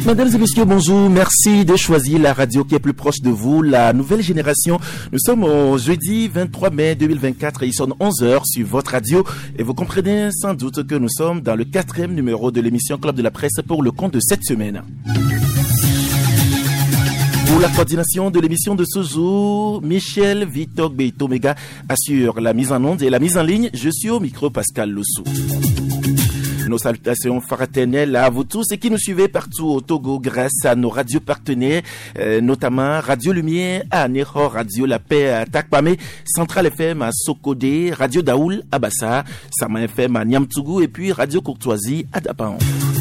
Mesdames et messieurs, bonjour. Merci de choisir la radio qui est plus proche de vous, la nouvelle génération. Nous sommes au jeudi 23 mai 2024 et il sonne 11h sur votre radio. Et vous comprenez sans doute que nous sommes dans le 4e numéro de l'émission Club de la Presse pour le compte de cette semaine. Pour la coordination de l'émission de ce jour, Michel Vitok Beitomega assure la mise en onde et la mise en ligne. Je suis au micro Pascal Lossou. Nos salutations fraternelles à vous tous et qui nous suivez partout au Togo grâce à nos radios partenaires, notamment Radio Lumière à Neho, Radio La Paix à Takpame, Central FM à Sokodé, Radio Daoul à Bassa, Sama FM à Niamtougou et puis Radio Courtoisie à Dapaon.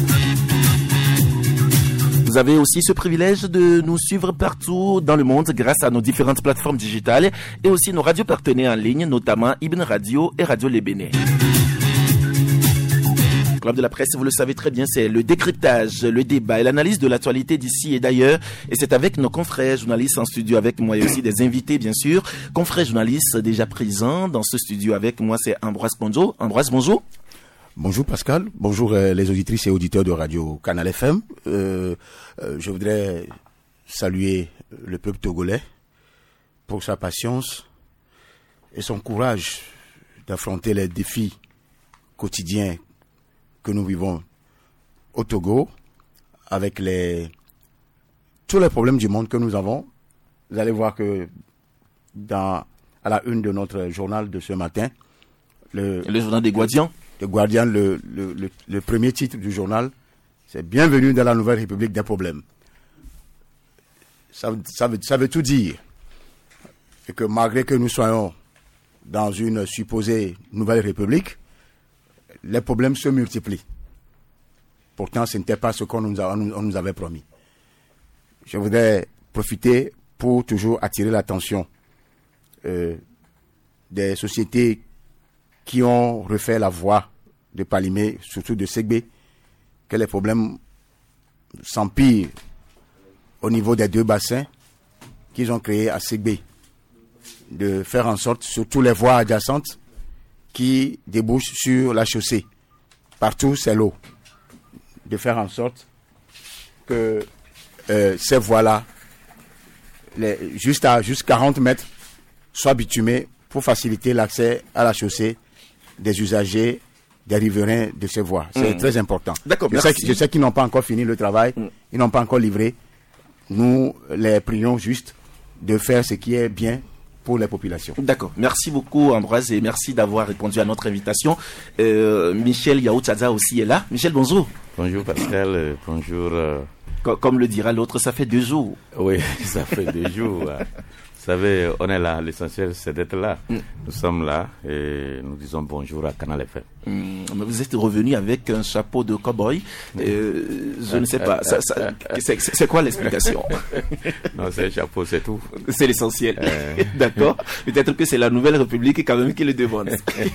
Vous avez aussi ce privilège de nous suivre partout dans le monde grâce à nos différentes plateformes digitales et aussi nos radios partenaires en ligne, notamment Ibn Radio et Radio Les Bénés. Club de la Presse, vous le savez très bien, c'est le décryptage, le débat et l'analyse de l'actualité d'ici et d'ailleurs. Et c'est avec nos confrères journalistes en studio avec moi et aussi des invités, bien sûr. Confrères journalistes déjà présents dans ce studio avec moi, c'est Ambroise Ponjo. Ambroise, bonjour. Bonjour Pascal, bonjour les auditrices et auditeurs de Radio Canal FM. Je voudrais saluer le peuple togolais pour sa patience et son courage d'affronter les défis quotidiens que nous vivons au Togo avec tous les problèmes du monde que nous avons. Vous allez voir que à la une de notre journal de ce matin, le journal des Guardians. Le Guardian, le premier titre du journal, c'est « Bienvenue dans la nouvelle République des problèmes ». Ça veut tout dire. Et que malgré que nous soyons dans une supposée nouvelle République, les problèmes se multiplient. Pourtant, ce n'était pas ce qu'on nous avait promis. Je voudrais profiter pour toujours attirer l'attention des sociétés qui ont refait la voie de Palimé, surtout de Ségbé, que les problèmes s'empirent au niveau des deux bassins qu'ils ont créés à Ségbé. De faire en sorte, surtout les voies adjacentes, qui débouchent sur la chaussée. Partout, c'est l'eau. De faire en sorte que ces voies-là, juste 40 mètres, soient bitumées pour faciliter l'accès à la chaussée des usagers, des riverains de ces voies. C'est très important. D'accord, je sais qu'ils n'ont pas encore fini le travail, ils n'ont pas encore livré. Nous les prions juste de faire ce qui est bien pour les populations. D'accord. Merci beaucoup Ambroise et merci d'avoir répondu à notre invitation. Michel Yaoutchaza aussi est là. Michel, bonjour. Bonjour Pascal, bonjour. Comme le dira l'autre, ça fait 2 jours. Oui, ça fait 2 jours. Vous savez, on est là, l'essentiel c'est d'être là. Nous sommes là et nous disons bonjour à Canal FM. Mais vous êtes revenu avec un chapeau de cow-boy. Je ne sais pas, c'est quoi l'explication? Non, c'est un chapeau, c'est tout. C'est l'essentiel. D'accord. Peut-être que c'est la nouvelle République quand même qui le demande.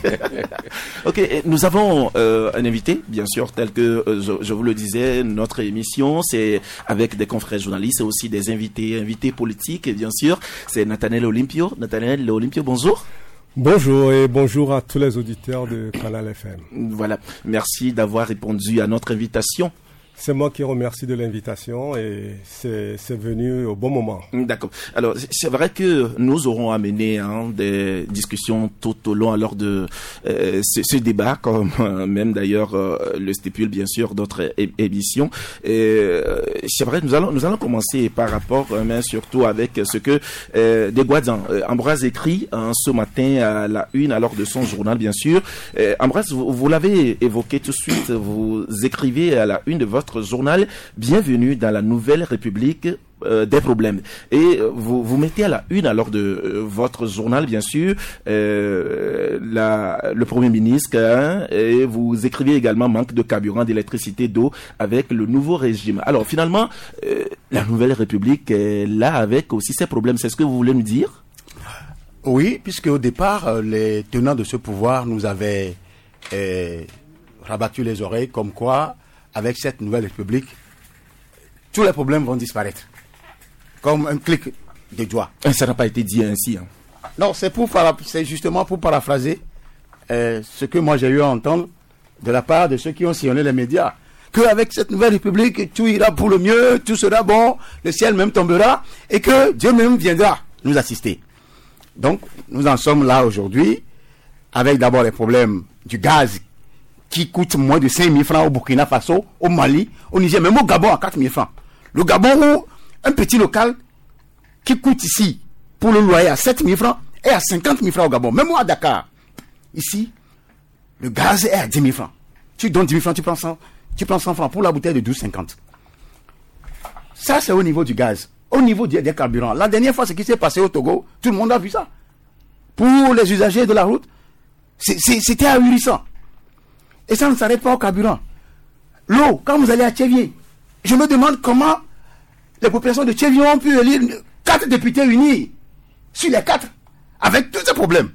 Ok, nous avons un invité, bien sûr, tel que je vous le disais, notre émission, c'est avec des confrères journalistes et aussi des invités politiques, et bien sûr, c'est Nathaniel Olympio. Nathaniel Olympio, bonjour. Bonjour et bonjour à tous les auditeurs de Canal FM. Voilà, merci d'avoir répondu à notre invitation. C'est moi qui remercie de l'invitation et c'est venu au bon moment. D'accord. Alors, c'est vrai que nous aurons amené des discussions tout au long alors de ce débat, comme même d'ailleurs le stipule bien sûr d'autres émissions. C'est vrai, nous allons commencer par rapport, mais surtout avec ce que des Guardians. Ambroise écrit ce matin à la une alors de son journal bien sûr. Ambroise, vous l'avez évoqué tout de suite, vous écrivez à la une de votre journal, bienvenue dans la nouvelle République des problèmes. Et vous mettez à la une alors de votre journal, bien sûr, le Premier ministre, et vous écrivez également manque de carburant, d'électricité, d'eau avec le nouveau régime. Alors finalement, la nouvelle République est là avec aussi ses problèmes. C'est ce que vous voulez nous dire? Oui, puisque au départ, les tenants de ce pouvoir nous avaient rabattu les oreilles comme quoi avec cette nouvelle République, tous les problèmes vont disparaître. Comme un clic de doigts. Ça n'a pas été dit ainsi. Non, c'est justement pour paraphraser ce que moi j'ai eu à entendre de la part de ceux qui ont sillonné les médias. qu'avec cette nouvelle république, tout ira pour le mieux, tout sera bon, le ciel même tombera, et que Dieu même viendra nous assister. Donc, nous en sommes là aujourd'hui, avec d'abord les problèmes du gaz, qui coûte moins de 5 000 francs au Burkina Faso, au Mali, au Niger, même au Gabon à 4 000 francs. Le Gabon, où un petit local qui coûte ici, pour le loyer à 7 000 francs, est à 50 000 francs au Gabon. Même à Dakar, ici, le gaz est à 10 000 francs. Tu donnes 10 000 francs, tu prends 100 francs pour la bouteille de 12,50. Ça, c'est au niveau du gaz. Au niveau des carburants. La dernière fois, ce qui s'est passé au Togo, tout le monde a vu ça. Pour les usagers de la route, c'était ahurissant. Et ça ne s'arrête pas au carburant. L'eau, quand vous allez à Tchévier, je me demande comment les populations de Tchévier ont pu élire 4 députés unis sur les 4, avec tous ces problèmes.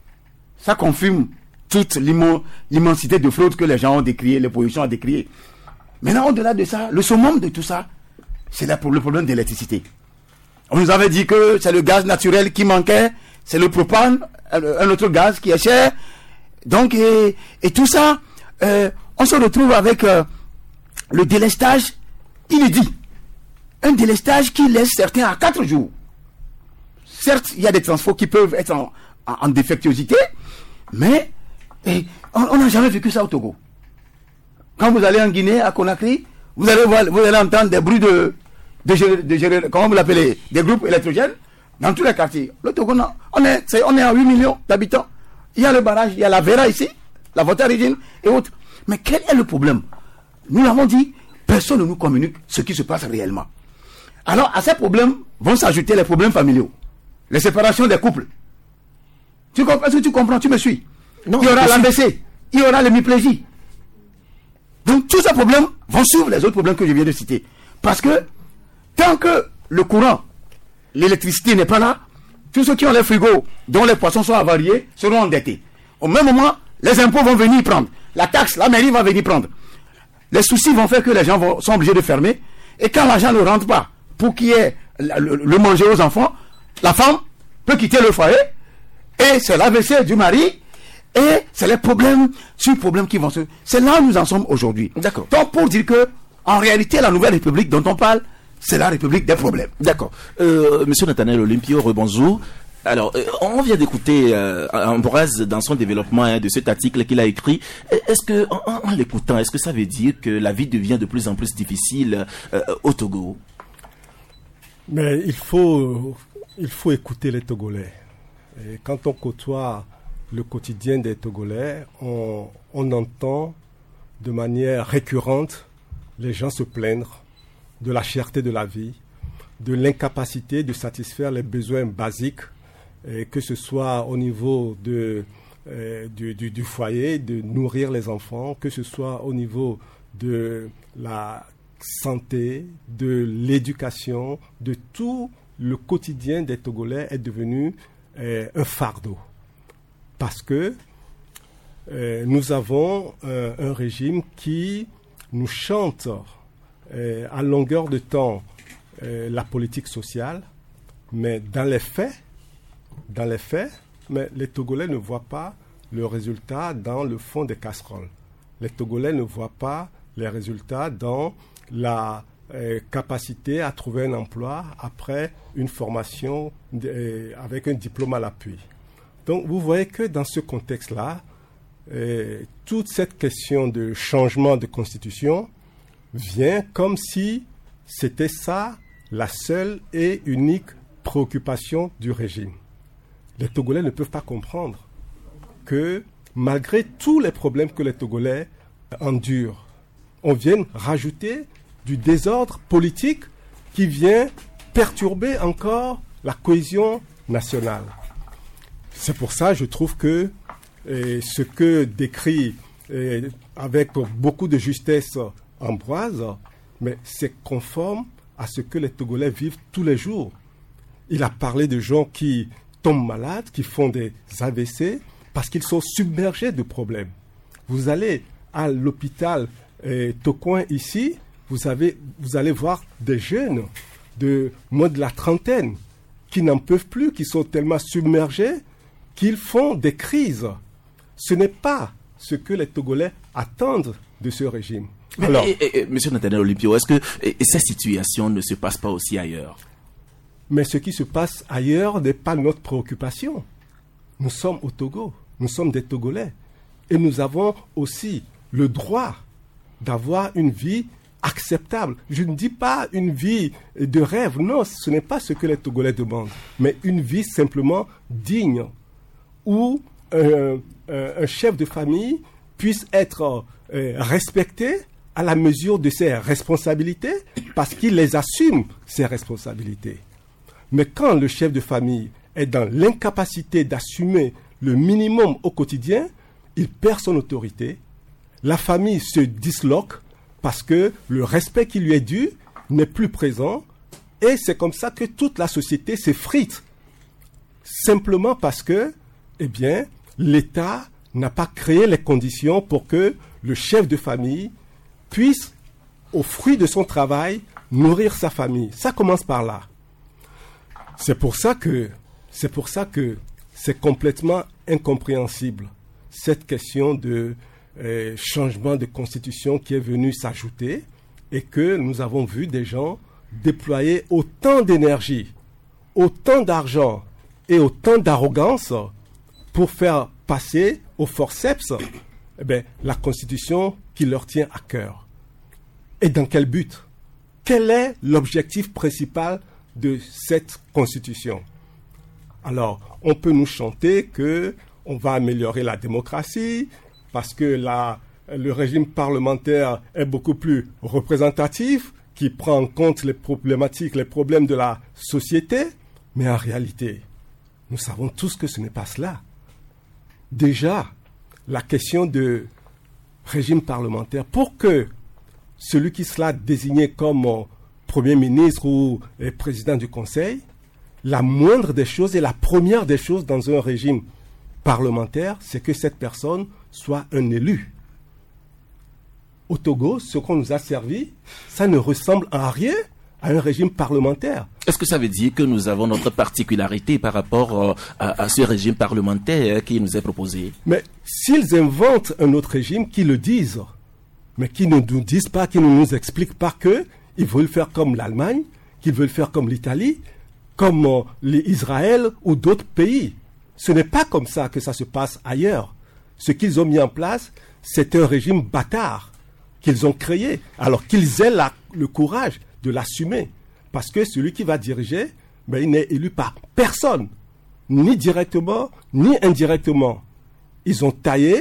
Ça confirme toute l'immensité de fraude que les gens ont décrié, les pollutions ont décrié. Maintenant, au-delà de ça, le summum de tout ça, c'est là pour le problème d'électricité. On nous avait dit que c'est le gaz naturel qui manquait, c'est le propane, un autre gaz qui est cher. Donc, et tout ça, on se retrouve avec le délestage inédit. Un délestage qui laisse certains à 4 jours. Certes, il y a des transports qui peuvent être en défectuosité, mais on n'a jamais vécu ça au Togo. Quand vous allez en Guinée, à Conakry, vous allez entendre des bruits de comment vous l'appelez, des groupes électrogènes dans tous les quartiers. Le Togo, on est à 8 millions d'habitants. Il y a le barrage, il y a la Vera ici, la Volta-Régine et autres. Mais quel est le problème? Nous l'avons dit, personne ne nous communique ce qui se passe réellement. Alors, à ces problèmes vont s'ajouter les problèmes familiaux. Les séparations des couples. Est-ce que tu comprends? Tu me suis? Non, il y aura l'ABC, il y aura l'hémiplégie. Donc, tous ces problèmes vont suivre les autres problèmes que je viens de citer. Parce que, tant que le courant, l'électricité n'est pas là, tous ceux qui ont les frigos, dont les poissons sont avariés, seront endettés. Au même moment, les impôts vont venir prendre. La taxe, la mairie va venir prendre. Les soucis vont faire que les gens sont obligés de fermer. Et quand l'argent ne rentre pas, pour qu'il y ait le manger aux enfants, la femme peut quitter le foyer. Et c'est l'AVC du mari. Et c'est les problèmes sur problèmes qui vont se... C'est là où nous en sommes aujourd'hui. D'accord. Donc pour dire que, en réalité, la nouvelle République dont on parle, c'est la République des problèmes. D'accord. Monsieur Nathanaël Olympio, rebonjour. Alors, on vient d'écouter Ambroise dans son développement de cet article qu'il a écrit. Est-ce que, en l'écoutant, est-ce que ça veut dire que la vie devient de plus en plus difficile au Togo? Mais il faut écouter les Togolais. Et quand on côtoie le quotidien des Togolais, on entend de manière récurrente les gens se plaindre de la cherté de la vie, de l'incapacité de satisfaire les besoins basiques, que ce soit au niveau du foyer, de nourrir les enfants, que ce soit au niveau de la santé, de l'éducation, de tout le quotidien des Togolais est devenu un fardeau. Parce que nous avons un régime qui nous chante à longueur de temps la politique sociale, mais dans les faits, mais les Togolais ne voient pas le résultat dans le fond des casseroles. Les Togolais ne voient pas les résultats dans la capacité à trouver un emploi après une formation avec un diplôme à l'appui. Donc vous voyez que dans ce contexte-là, toute cette question de changement de constitution vient comme si c'était ça la seule et unique préoccupation du régime. Les Togolais ne peuvent pas comprendre que malgré tous les problèmes que les Togolais endurent, on vient rajouter du désordre politique qui vient perturber encore la cohésion nationale. C'est pour ça que je trouve que ce que décrit avec beaucoup de justesse Ambroise, mais c'est conforme à ce que les Togolais vivent tous les jours. Il a parlé de gens qui tombent malades, qui font des AVC, parce qu'ils sont submergés de problèmes. Vous allez à l'hôpital Tocoin ici, vous allez voir des jeunes de moins de la trentaine qui n'en peuvent plus, qui sont tellement submergés qu'ils font des crises. Ce n'est pas ce que les Togolais attendent de ce régime. Alors, Monsieur Nathaniel Olympio, est-ce que cette situation ne se passe pas aussi ailleurs? Mais ce qui se passe ailleurs n'est pas notre préoccupation. Nous sommes au Togo, nous sommes des Togolais. Et nous avons aussi le droit d'avoir une vie acceptable. Je ne dis pas une vie de rêve, non, ce n'est pas ce que les Togolais demandent, mais une vie simplement digne, où un chef de famille puisse être respecté à la mesure de ses responsabilités, parce qu'il les assume, ses responsabilités. Mais quand le chef de famille est dans l'incapacité d'assumer le minimum au quotidien, il perd son autorité, la famille se disloque parce que le respect qui lui est dû n'est plus présent, et c'est comme ça que toute la société s'effrite. Simplement parce que, eh bien, l'État n'a pas créé les conditions pour que le chef de famille puisse, au fruit de son travail, nourrir sa famille. Ça commence par là. C'est pour ça que c'est complètement incompréhensible, cette question de changement de constitution qui est venu s'ajouter, et que nous avons vu des gens déployer autant d'énergie, autant d'argent et autant d'arrogance pour faire passer au forceps la constitution qui leur tient à cœur. Et dans quel but? Quel est l'objectif principal de cette constitution? Alors, on peut nous chanter que on va améliorer la démocratie parce que le régime parlementaire est beaucoup plus représentatif, qui prend en compte les problématiques, les problèmes de la société. Mais en réalité, nous savons tous que ce n'est pas cela. Déjà, la question de régime parlementaire, pour que celui qui sera désigné comme Premier ministre ou président du Conseil, la moindre des choses et la première des choses dans un régime parlementaire, c'est que cette personne soit un élu. Au Togo, ce qu'on nous a servi, ça ne ressemble en rien à un régime parlementaire. Est-ce que ça veut dire que nous avons notre particularité par rapport à ce régime parlementaire qui nous est proposé? Mais s'ils inventent un autre régime, qu'ils le disent, mais qu'ils ne nous disent pas, qu'ils ne nous expliquent pas qu'ils veulent faire comme l'Allemagne, qu'ils veulent faire comme l'Italie, comme l'Israël ou d'autres pays. Ce n'est pas comme ça que ça se passe ailleurs. Ce qu'ils ont mis en place, c'est un régime bâtard qu'ils ont créé, alors qu'ils aient le courage de l'assumer. Parce que celui qui va diriger, il n'est élu par personne, ni directement, ni indirectement. Ils ont taillé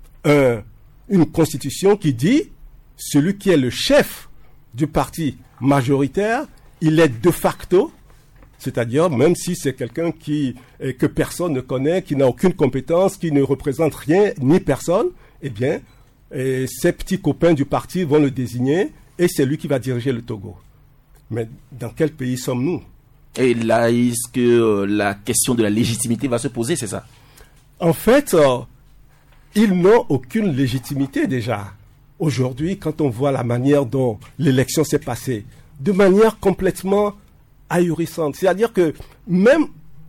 une constitution qui dit, celui qui est le chef du parti majoritaire, il est de facto, c'est-à-dire même si c'est quelqu'un que personne ne connaît, qui n'a aucune compétence, qui ne représente rien ni personne, eh bien, ses petits copains du parti vont le désigner et c'est lui qui va diriger le Togo. Mais dans quel pays sommes-nous? Et là, est-ce que la question de la légitimité va se poser, c'est ça? En fait, ils n'ont aucune légitimité déjà. Aujourd'hui, quand on voit la manière dont l'élection s'est passée, de manière complètement ahurissante. C'est-à-dire que même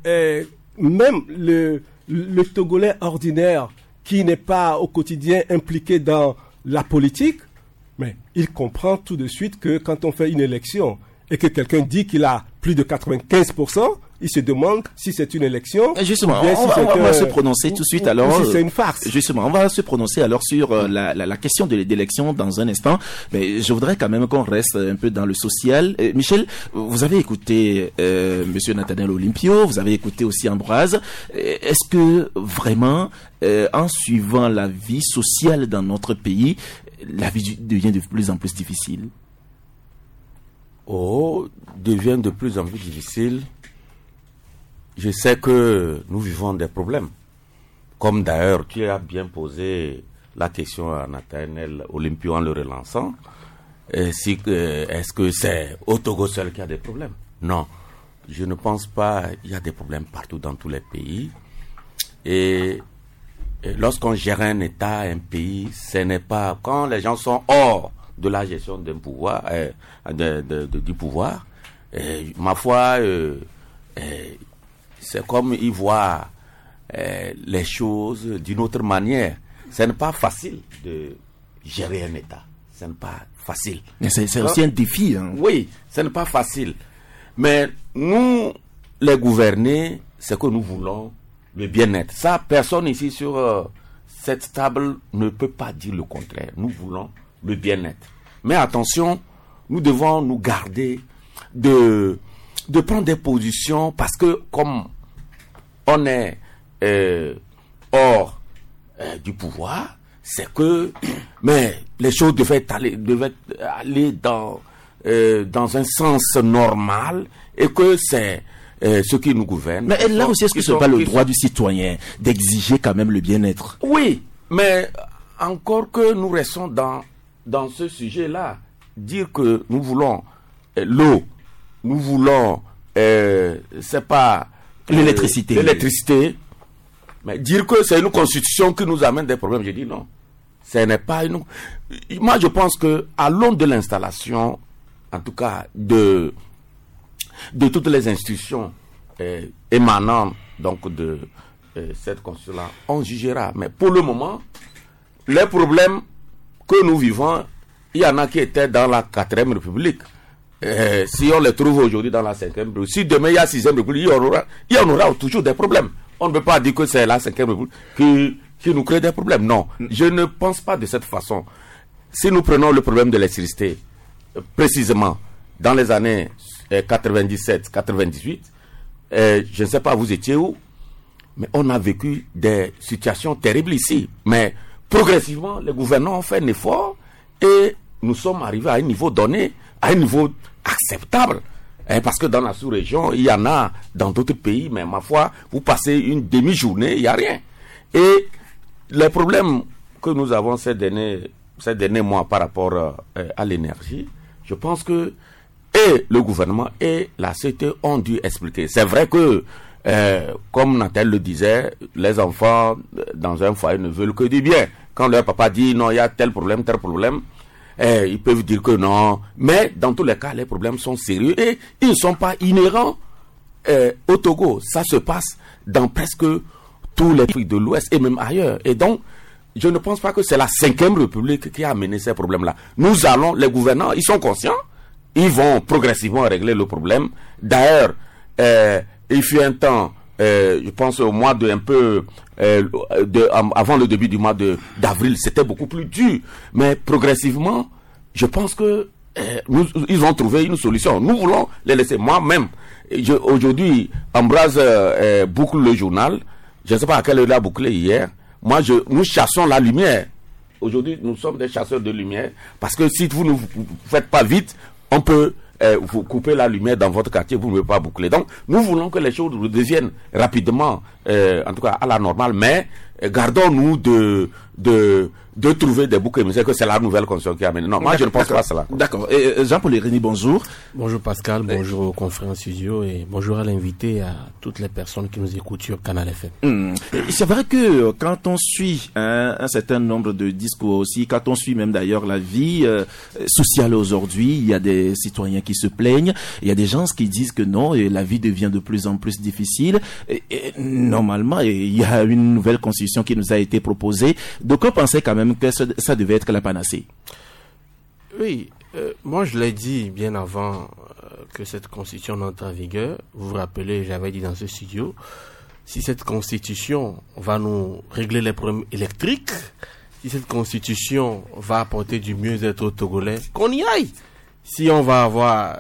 le Togolais ordinaire qui n'est pas au quotidien impliqué dans la politique, mais il comprend tout de suite que quand on fait une élection et que quelqu'un dit qu'il a plus de 95%, il se demande si c'est une élection. Justement, ou bien on va se prononcer tout de suite alors. Ou si c'est une farce. Justement, on va se prononcer alors sur la question de l'élection dans un instant. Mais je voudrais quand même qu'on reste un peu dans le social. Michel, vous avez écouté Monsieur Nathaniel Olympio, vous avez écouté aussi Ambroise. Est-ce que vraiment, en suivant la vie sociale dans notre pays, la vie devient de plus en plus difficile? Devient de plus en plus difficile. Je sais que nous vivons des problèmes. Comme d'ailleurs, tu as bien posé la question à Nathaniel Olympio en le relançant. Est-ce que c'est au Togo seul qu'il y a des problèmes? Non, je ne pense pas. Il y a des problèmes partout dans tous les pays. Et lorsqu'on gère un État, un pays, ce n'est pas... Quand les gens sont hors de la gestion d'un pouvoir, du pouvoir, ma foi... c'est comme ils voient les choses d'une autre manière. Ce n'est pas facile de gérer un État. ce n'est pas facile. Mais c'est aussi un défi. Hein. Oui, ce n'est pas facile. Mais nous, les gouvernés, c'est que nous voulons le bien-être. Ça, personne ici sur cette table ne peut pas dire le contraire. Nous voulons le bien-être. Mais attention, nous devons nous garder de prendre des positions parce que comme on est hors du pouvoir, c'est que mais les choses devaient aller dans un sens normal et que c'est ceux qui nous gouvernent. Mais là aussi, est-ce que ce n'est pas le droit du citoyen d'exiger quand même le bien-être? Oui, mais encore que nous restons dans ce sujet-là, dire que nous voulons l'eau, nous voulons c'est pas l'électricité, mais dire que c'est une constitution qui nous amène des problèmes, je dis non. Ce n'est pas une. Moi, je pense que à l'aune de l'installation, en tout cas de toutes les institutions émanant donc de cette constitution-là, on jugera. Mais pour le moment, les problèmes que nous vivons, il y en a qui étaient dans la 4e République. Si on les trouve aujourd'hui dans la 5e République, si demain il y a 6e République, il y en aura toujours des problèmes. On ne peut pas dire que c'est la 5e République qui nous crée des problèmes. Non, je ne pense pas de cette façon. Si nous prenons le problème de l'électricité, précisément dans les années 97-98, je ne sais pas vous étiez où, mais on a vécu des situations terribles ici. Mais progressivement, les gouvernants ont fait un effort et nous sommes arrivés à un niveau donné, à un niveau acceptable. Parce que dans la sous-région, il y en a dans d'autres pays, mais ma foi, vous passez une demi-journée, il n'y a rien. Et les problèmes que nous avons ces derniers mois par rapport à l'énergie, je pense que et le gouvernement et la CT ont dû expliquer. C'est vrai que, comme Nathalie le disait, les enfants dans un foyer ne veulent que du bien. Quand leur papa dit non, il y a tel problème, ils peuvent dire que non. Mais dans tous les cas, les problèmes sont sérieux et ils ne sont pas inhérents au Togo. Ça se passe dans presque tous les pays de l'Ouest et même ailleurs. Et donc, je ne pense pas que c'est la 5e République qui a amené ces problèmes-là. Les gouvernants, ils sont conscients, ils vont progressivement régler le problème. D'ailleurs, il fut un temps, je pense au mois avant le début du mois d'avril, c'était beaucoup plus dur. Mais progressivement, je pense que ils vont trouver une solution. Nous voulons les laisser. Moi-même, aujourd'hui, Ambroise boucle le journal. Je ne sais pas à quelle heure il a bouclé hier. Nous chassons la lumière. Aujourd'hui, nous sommes des chasseurs de lumière. Parce que si vous ne faites pas vite, on peut vous couper la lumière dans votre quartier, vous ne pouvez pas boucler. Donc, nous voulons que les choses redeviennent rapidement, en tout cas à la normale, mais gardons-nous de trouver des boucs émissaires, que c'est la nouvelle constitution qui a amené. Non, moi je ne pense pas à cela. D'accord. Jean-Paul Irénée, bonjour. Bonjour Pascal, bonjour aux confrères en studio et bonjour à l'invité, à toutes les personnes qui nous écoutent sur Canal FM. C'est vrai que quand on suit un certain nombre de discours aussi, quand on suit même d'ailleurs la vie sociale aujourd'hui, il y a des citoyens qui se plaignent, il y a des gens qui disent que non, et la vie devient de plus en plus difficile. Et normalement, il y a une nouvelle constitution qui nous a été proposée. Donc on pensait quand même que ça devait être la panacée. Oui, moi je l'ai dit bien avant que cette constitution n'entre en vigueur. Vous vous rappelez, j'avais dit dans ce studio, si cette constitution va nous régler les problèmes électriques, si cette constitution va apporter du mieux-être aux Togolais, qu'on y aille. Si on va avoir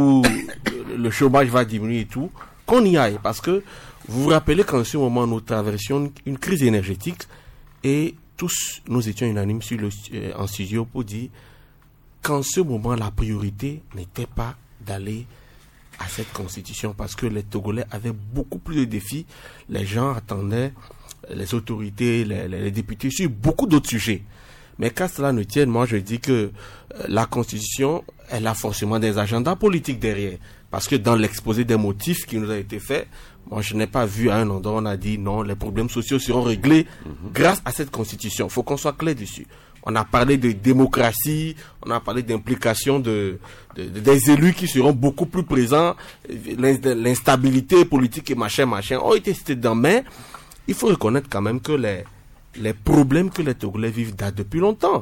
le chômage va diminuer et tout, qu'on y aille. Parce que vous vous rappelez qu'en ce moment nous traversions une crise énergétique et tous nous étions unanimes en studio pour dire qu'en ce moment la priorité n'était pas d'aller à cette constitution parce que les Togolais avaient beaucoup plus de défis. Les gens attendaient les autorités, les députés sur beaucoup d'autres sujets. Mais qu'à cela ne tienne, moi je dis que la constitution, elle a forcément des agendas politiques derrière. Parce que dans l'exposé des motifs qui nous a été fait, moi je n'ai pas vu à un endroit où on a dit non, les problèmes sociaux seront réglés grâce à cette constitution. Il faut qu'on soit clair dessus. On a parlé de démocratie, on a parlé d'implication des élus qui seront beaucoup plus présents, l'instabilité politique et machin, ont été cités dedans. Mais il faut reconnaître quand même que les problèmes que les Togolais vivent datent depuis longtemps.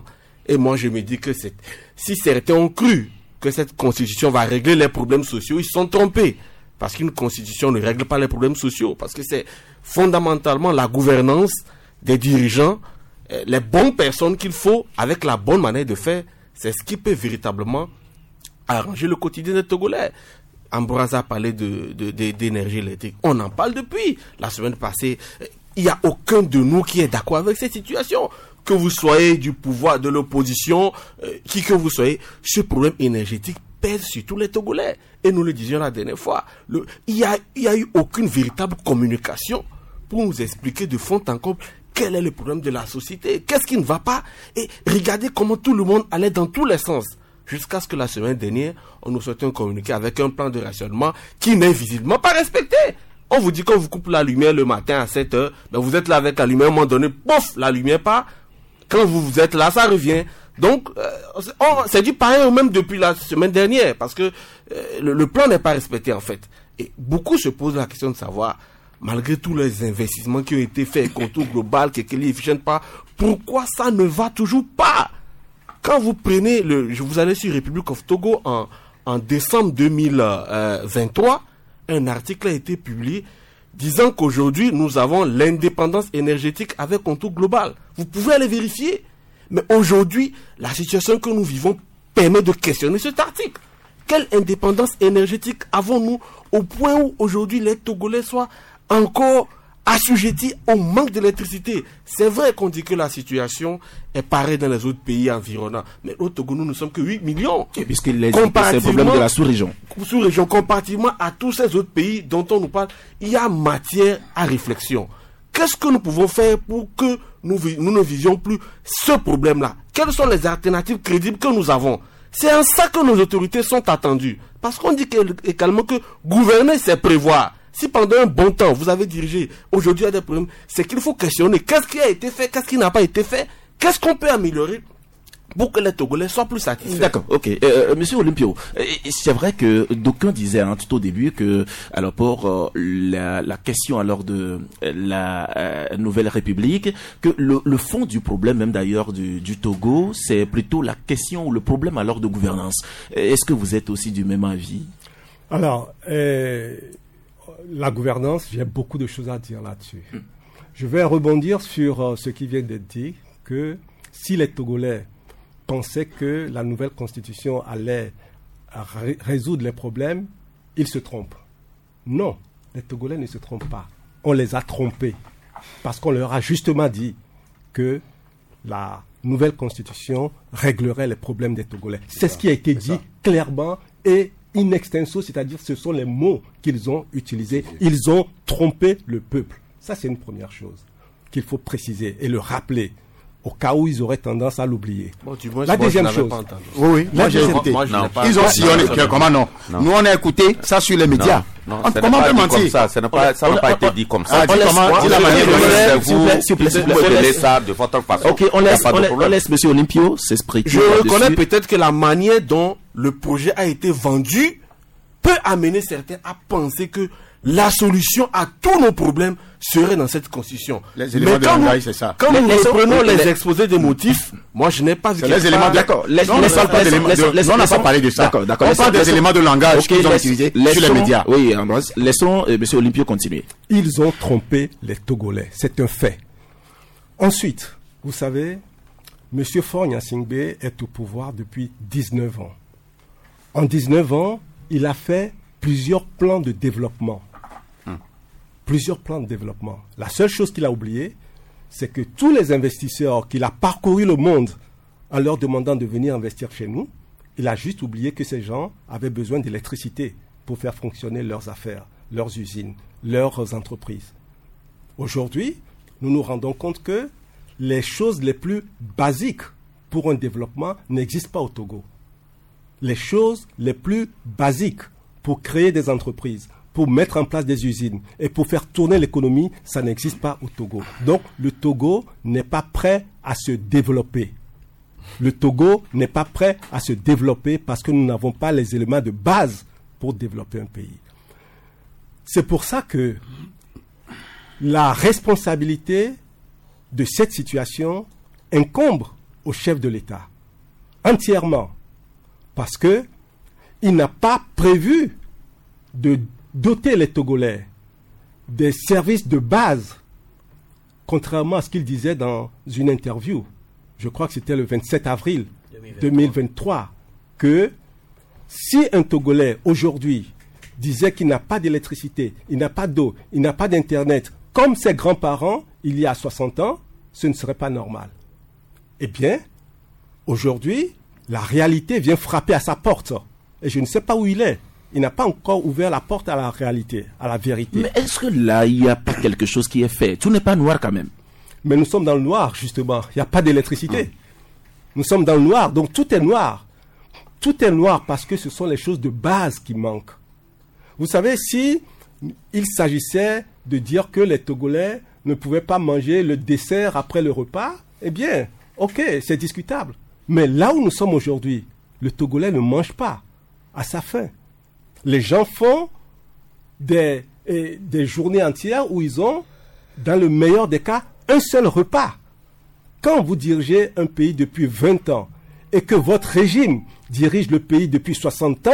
Et moi, je me dis que si certains ont cru que cette constitution va régler les problèmes sociaux, ils se sont trompés. Parce qu'une constitution ne règle pas les problèmes sociaux. Parce que c'est fondamentalement la gouvernance des dirigeants, les bonnes personnes qu'il faut, avec la bonne manière de faire. C'est ce qui peut véritablement arranger le quotidien des Togolais. Ambroise a parlé d'énergie électrique. On en parle depuis la semaine passée. Il n'y a aucun de nous qui est d'accord avec cette situation. Que vous soyez du pouvoir, de l'opposition, qui que vous soyez, ce problème énergétique pèse sur tous les Togolais. Et nous le disions la dernière fois. Il y a eu aucune véritable communication pour nous expliquer de fond en comble quel est le problème de la société, qu'est-ce qui ne va pas. Et regardez comment tout le monde allait dans tous les sens. Jusqu'à ce que la semaine dernière, on nous sortait un communiqué avec un plan de rationnement qui n'est visiblement pas respecté. On vous dit qu'on vous coupe la lumière le matin à 7h, mais vous êtes là avec la lumière, à un moment donné, pouf, la lumière part. Quand vous êtes là, ça revient. Donc, c'est du pareil même depuis la semaine dernière, parce que le plan n'est pas respecté en fait. Et beaucoup se posent la question de savoir, malgré tous les investissements qui ont été faits, contour global, qui ne efficientent pas, pourquoi ça ne va toujours pas? Quand vous prenez vous allez sur Republic of Togo en décembre 2023, un article a été publié disant qu'aujourd'hui, nous avons l'indépendance énergétique avec contour global. Vous pouvez aller vérifier. Mais aujourd'hui, la situation que nous vivons permet de questionner cet article. Quelle indépendance énergétique avons-nous au point où aujourd'hui les Togolais soient encore assujettis au manque d'électricité? C'est vrai qu'on dit que la situation est pareille dans les autres pays environnants. Mais au Togo, nous ne sommes que 8 millions. Et puisque c'est un problème de la sous-région. Sous-région, comparativement à tous ces autres pays dont on nous parle, il y a matière à réflexion. Qu'est-ce que nous pouvons faire pour que nous ne vivions plus ce problème-là? Quelles sont les alternatives crédibles que nous avons? C'est en ça que nos autorités sont attendues. Parce qu'on dit également que gouverner, c'est prévoir. Si pendant un bon temps, vous avez dirigé, aujourd'hui il y a des problèmes, c'est qu'il faut questionner qu'est-ce qui a été fait, qu'est-ce qui n'a pas été fait, qu'est-ce qu'on peut améliorer pour que les Togolais soient plus satisfaits. D'accord, ok. Monsieur Olympio, c'est vrai que d'aucuns disaient tout au début que, alors pour la question alors de la Nouvelle République, que le fond du problème même d'ailleurs du Togo, c'est plutôt la question ou le problème alors de gouvernance. Est-ce que vous êtes aussi du même avis? Alors, la gouvernance, j'ai beaucoup de choses à dire là-dessus. Je vais rebondir sur ce qui vient d'être dit, que si les Togolais pensaient que la nouvelle constitution allait résoudre les problèmes, ils se trompent. Non, les Togolais ne se trompent pas. On les a trompés parce qu'on leur a justement dit que la nouvelle constitution réglerait les problèmes des Togolais. C'est ce qui a été dit clairement et in extenso, c'est-à-dire ce sont les mots qu'ils ont utilisés. Ils ont trompé le peuple. Ça, c'est une première chose qu'il faut préciser et le rappeler au cas où ils auraient tendance à l'oublier. Bon, du moins, la deuxième chose. Oui, moi j'ai écouté. Ils ont sillonné. Comment non? Nous, on a écouté ça sur les médias. Non, comment on peut mentir? Ça n'a pas été dit comme ça. Dis la manière de vous donner ça de votre façon. Ok, on laisse monsieur Olympio s'exprimer. Je reconnais peut-être que la manière dont le projet a été vendu peut amener certains à penser que la solution à tous nos problèmes serait dans cette constitution. Les éléments de langage, c'est ça. Quand nous reprenons les exposés des motifs, moi je n'ai pas vu les éléments d'accord. On n'a pas parlé de ça. D'accord. On parle des éléments de langage qu'ils ont utilisés sur les médias. Oui, Ambroise, laissons M. Olympio continuer. Ils ont trompé les Togolais, c'est un fait. Ensuite, vous savez, M. Faure Gnassingbé est au pouvoir depuis 19 ans. En 19 ans, il a fait plusieurs plans de développement. Plusieurs plans de développement. La seule chose qu'il a oublié, c'est que tous les investisseurs qu'il a parcouru le monde en leur demandant de venir investir chez nous, il a juste oublié que ces gens avaient besoin d'électricité pour faire fonctionner leurs affaires, leurs usines, leurs entreprises. Aujourd'hui, nous nous rendons compte que les choses les plus basiques pour un développement n'existent pas au Togo. Les choses les plus basiques pour créer des entreprises, pour mettre en place des usines et pour faire tourner l'économie, ça n'existe pas au Togo. Donc, le Togo n'est pas prêt à se développer. Le Togo n'est pas prêt à se développer parce que nous n'avons pas les éléments de base pour développer un pays. C'est pour ça que la responsabilité de cette situation incombe au chef de l'État. entièrement parce que il n'a pas prévu de doter les Togolais des services de base, contrairement à ce qu'il disait dans une interview. Je crois que c'était le 27 avril 2023, que si un Togolais aujourd'hui disait qu'il n'a pas d'électricité, il n'a pas d'eau, il n'a pas d'internet, comme ses grands-parents il y a 60 ans, ce ne serait pas normal. Eh bien, aujourd'hui, la réalité vient frapper à sa porte. Et je ne sais pas où il est. Il n'a pas encore ouvert la porte à la réalité, à la vérité. Mais est-ce que là, il n'y a pas quelque chose qui est fait? Tout n'est pas noir quand même. Mais nous sommes dans le noir, justement. Il n'y a pas d'électricité. Nous sommes dans le noir, donc tout est noir. Tout est noir parce que ce sont les choses de base qui manquent. Vous savez, si il s'agissait de dire que les Togolais ne pouvaient pas manger le dessert après le repas, eh bien, ok, c'est discutable. Mais là où nous sommes aujourd'hui, le Togolais ne mange pas à sa faim. Les gens font des journées entières où ils ont, dans le meilleur des cas, un seul repas. Quand vous dirigez un pays depuis 20 ans et que votre régime dirige le pays depuis 60 ans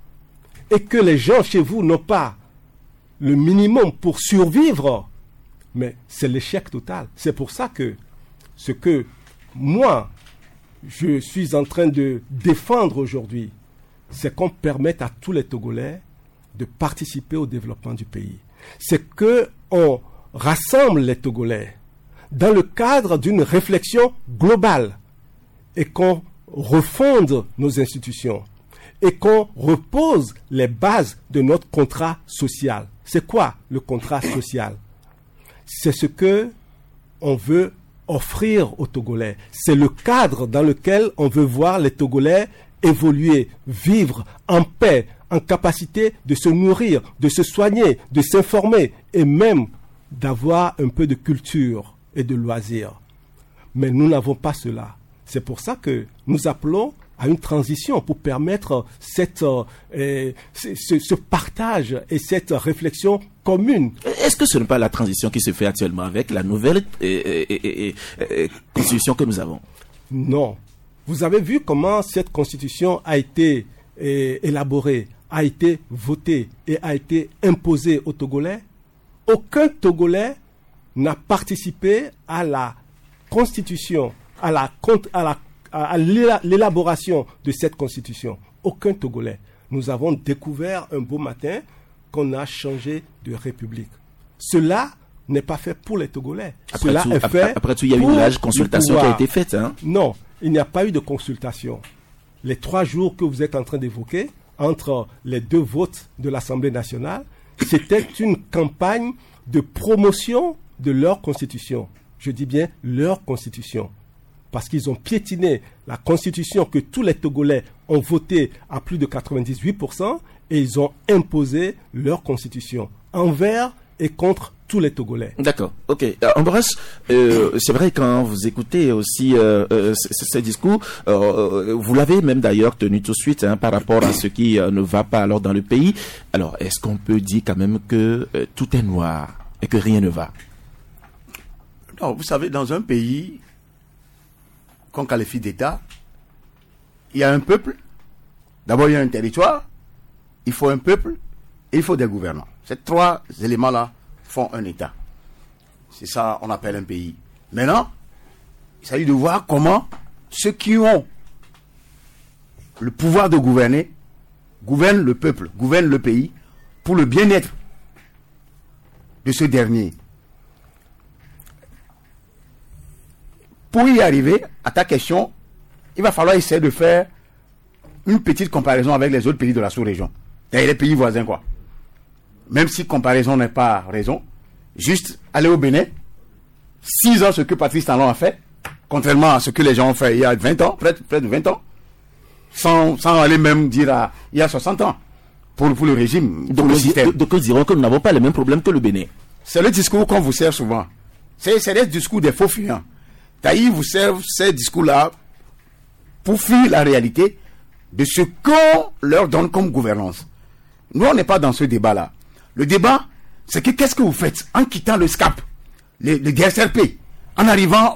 et que les gens chez vous n'ont pas le minimum pour survivre, mais c'est l'échec total. C'est pour ça que ce que moi, je suis en train de défendre aujourd'hui, c'est qu'on permette à tous les Togolais de participer au développement du pays. C'est qu'on rassemble les Togolais dans le cadre d'une réflexion globale et qu'on refonde nos institutions et qu'on repose les bases de notre contrat social. C'est quoi le contrat social? C'est ce que on veut offrir aux Togolais. C'est le cadre dans lequel on veut voir les Togolais évoluer, vivre en paix, en capacité de se nourrir, de se soigner, de s'informer et même d'avoir un peu de culture et de loisirs. Mais nous n'avons pas cela. C'est pour ça que nous appelons à une transition pour permettre ce partage et cette réflexion commune. Est-ce que ce n'est pas la transition qui se fait actuellement avec la nouvelle constitution que nous avons? Non. Vous avez vu comment cette constitution a été élaborée, a été votée et a été imposée aux Togolais? Aucun Togolais n'a participé à la constitution, à l'élaboration de cette constitution. Aucun Togolais. Nous avons découvert un beau matin qu'on a changé de république. Cela n'est pas fait pour les Togolais. Après tout, il y a eu une large consultation qui a été faite. Hein? Non, il n'y a pas eu de consultation. Les 3 jours que vous êtes en train d'évoquer, entre les 2 votes de l'Assemblée nationale, c'était une campagne de promotion de leur constitution. Je dis bien leur constitution. Parce qu'ils ont piétiné la constitution que tous les Togolais ont votée à plus de 98% et ils ont imposé leur constitution envers et contre tous les Togolais. D'accord, ok. Ambroise, c'est vrai quand vous écoutez aussi ce discours, vous l'avez même d'ailleurs tenu tout de suite par rapport à ce qui ne va pas alors dans le pays. Alors, est-ce qu'on peut dire quand même que tout est noir et que rien ne va? Non, vous savez, dans un pays qu'on qualifie d'État, il y a un peuple, d'abord il y a un territoire, il faut un peuple et il faut des gouvernants. Ces 3 éléments-là font un État. C'est ça on appelle un pays. Maintenant, il s'agit de voir comment ceux qui ont le pouvoir de gouverner gouvernent le peuple, gouvernent le pays pour le bien-être de ce dernier. Pour y arriver, à ta question, il va falloir essayer de faire une petite comparaison avec les autres pays de la sous-région. Et les pays voisins, quoi. Même si comparaison n'est pas raison, juste aller au Bénin, 6 ans ce que Patrice Talon a fait, contrairement à ce que les gens ont fait il y a 20 ans, près de 20 ans, sans aller même dire il y a 60 ans, pour le régime, pour le système. Donc nous dirons que nous n'avons pas les mêmes problèmes que le Bénin. C'est le discours qu'on vous sert souvent. C'est le discours des faux fuyants. Taï vous sert ces discours-là pour fuir la réalité de ce qu'on leur donne comme gouvernance. Nous, on n'est pas dans ce débat-là. Le débat, c'est que qu'est-ce que vous faites en quittant le SCAP, le DSRP, en arrivant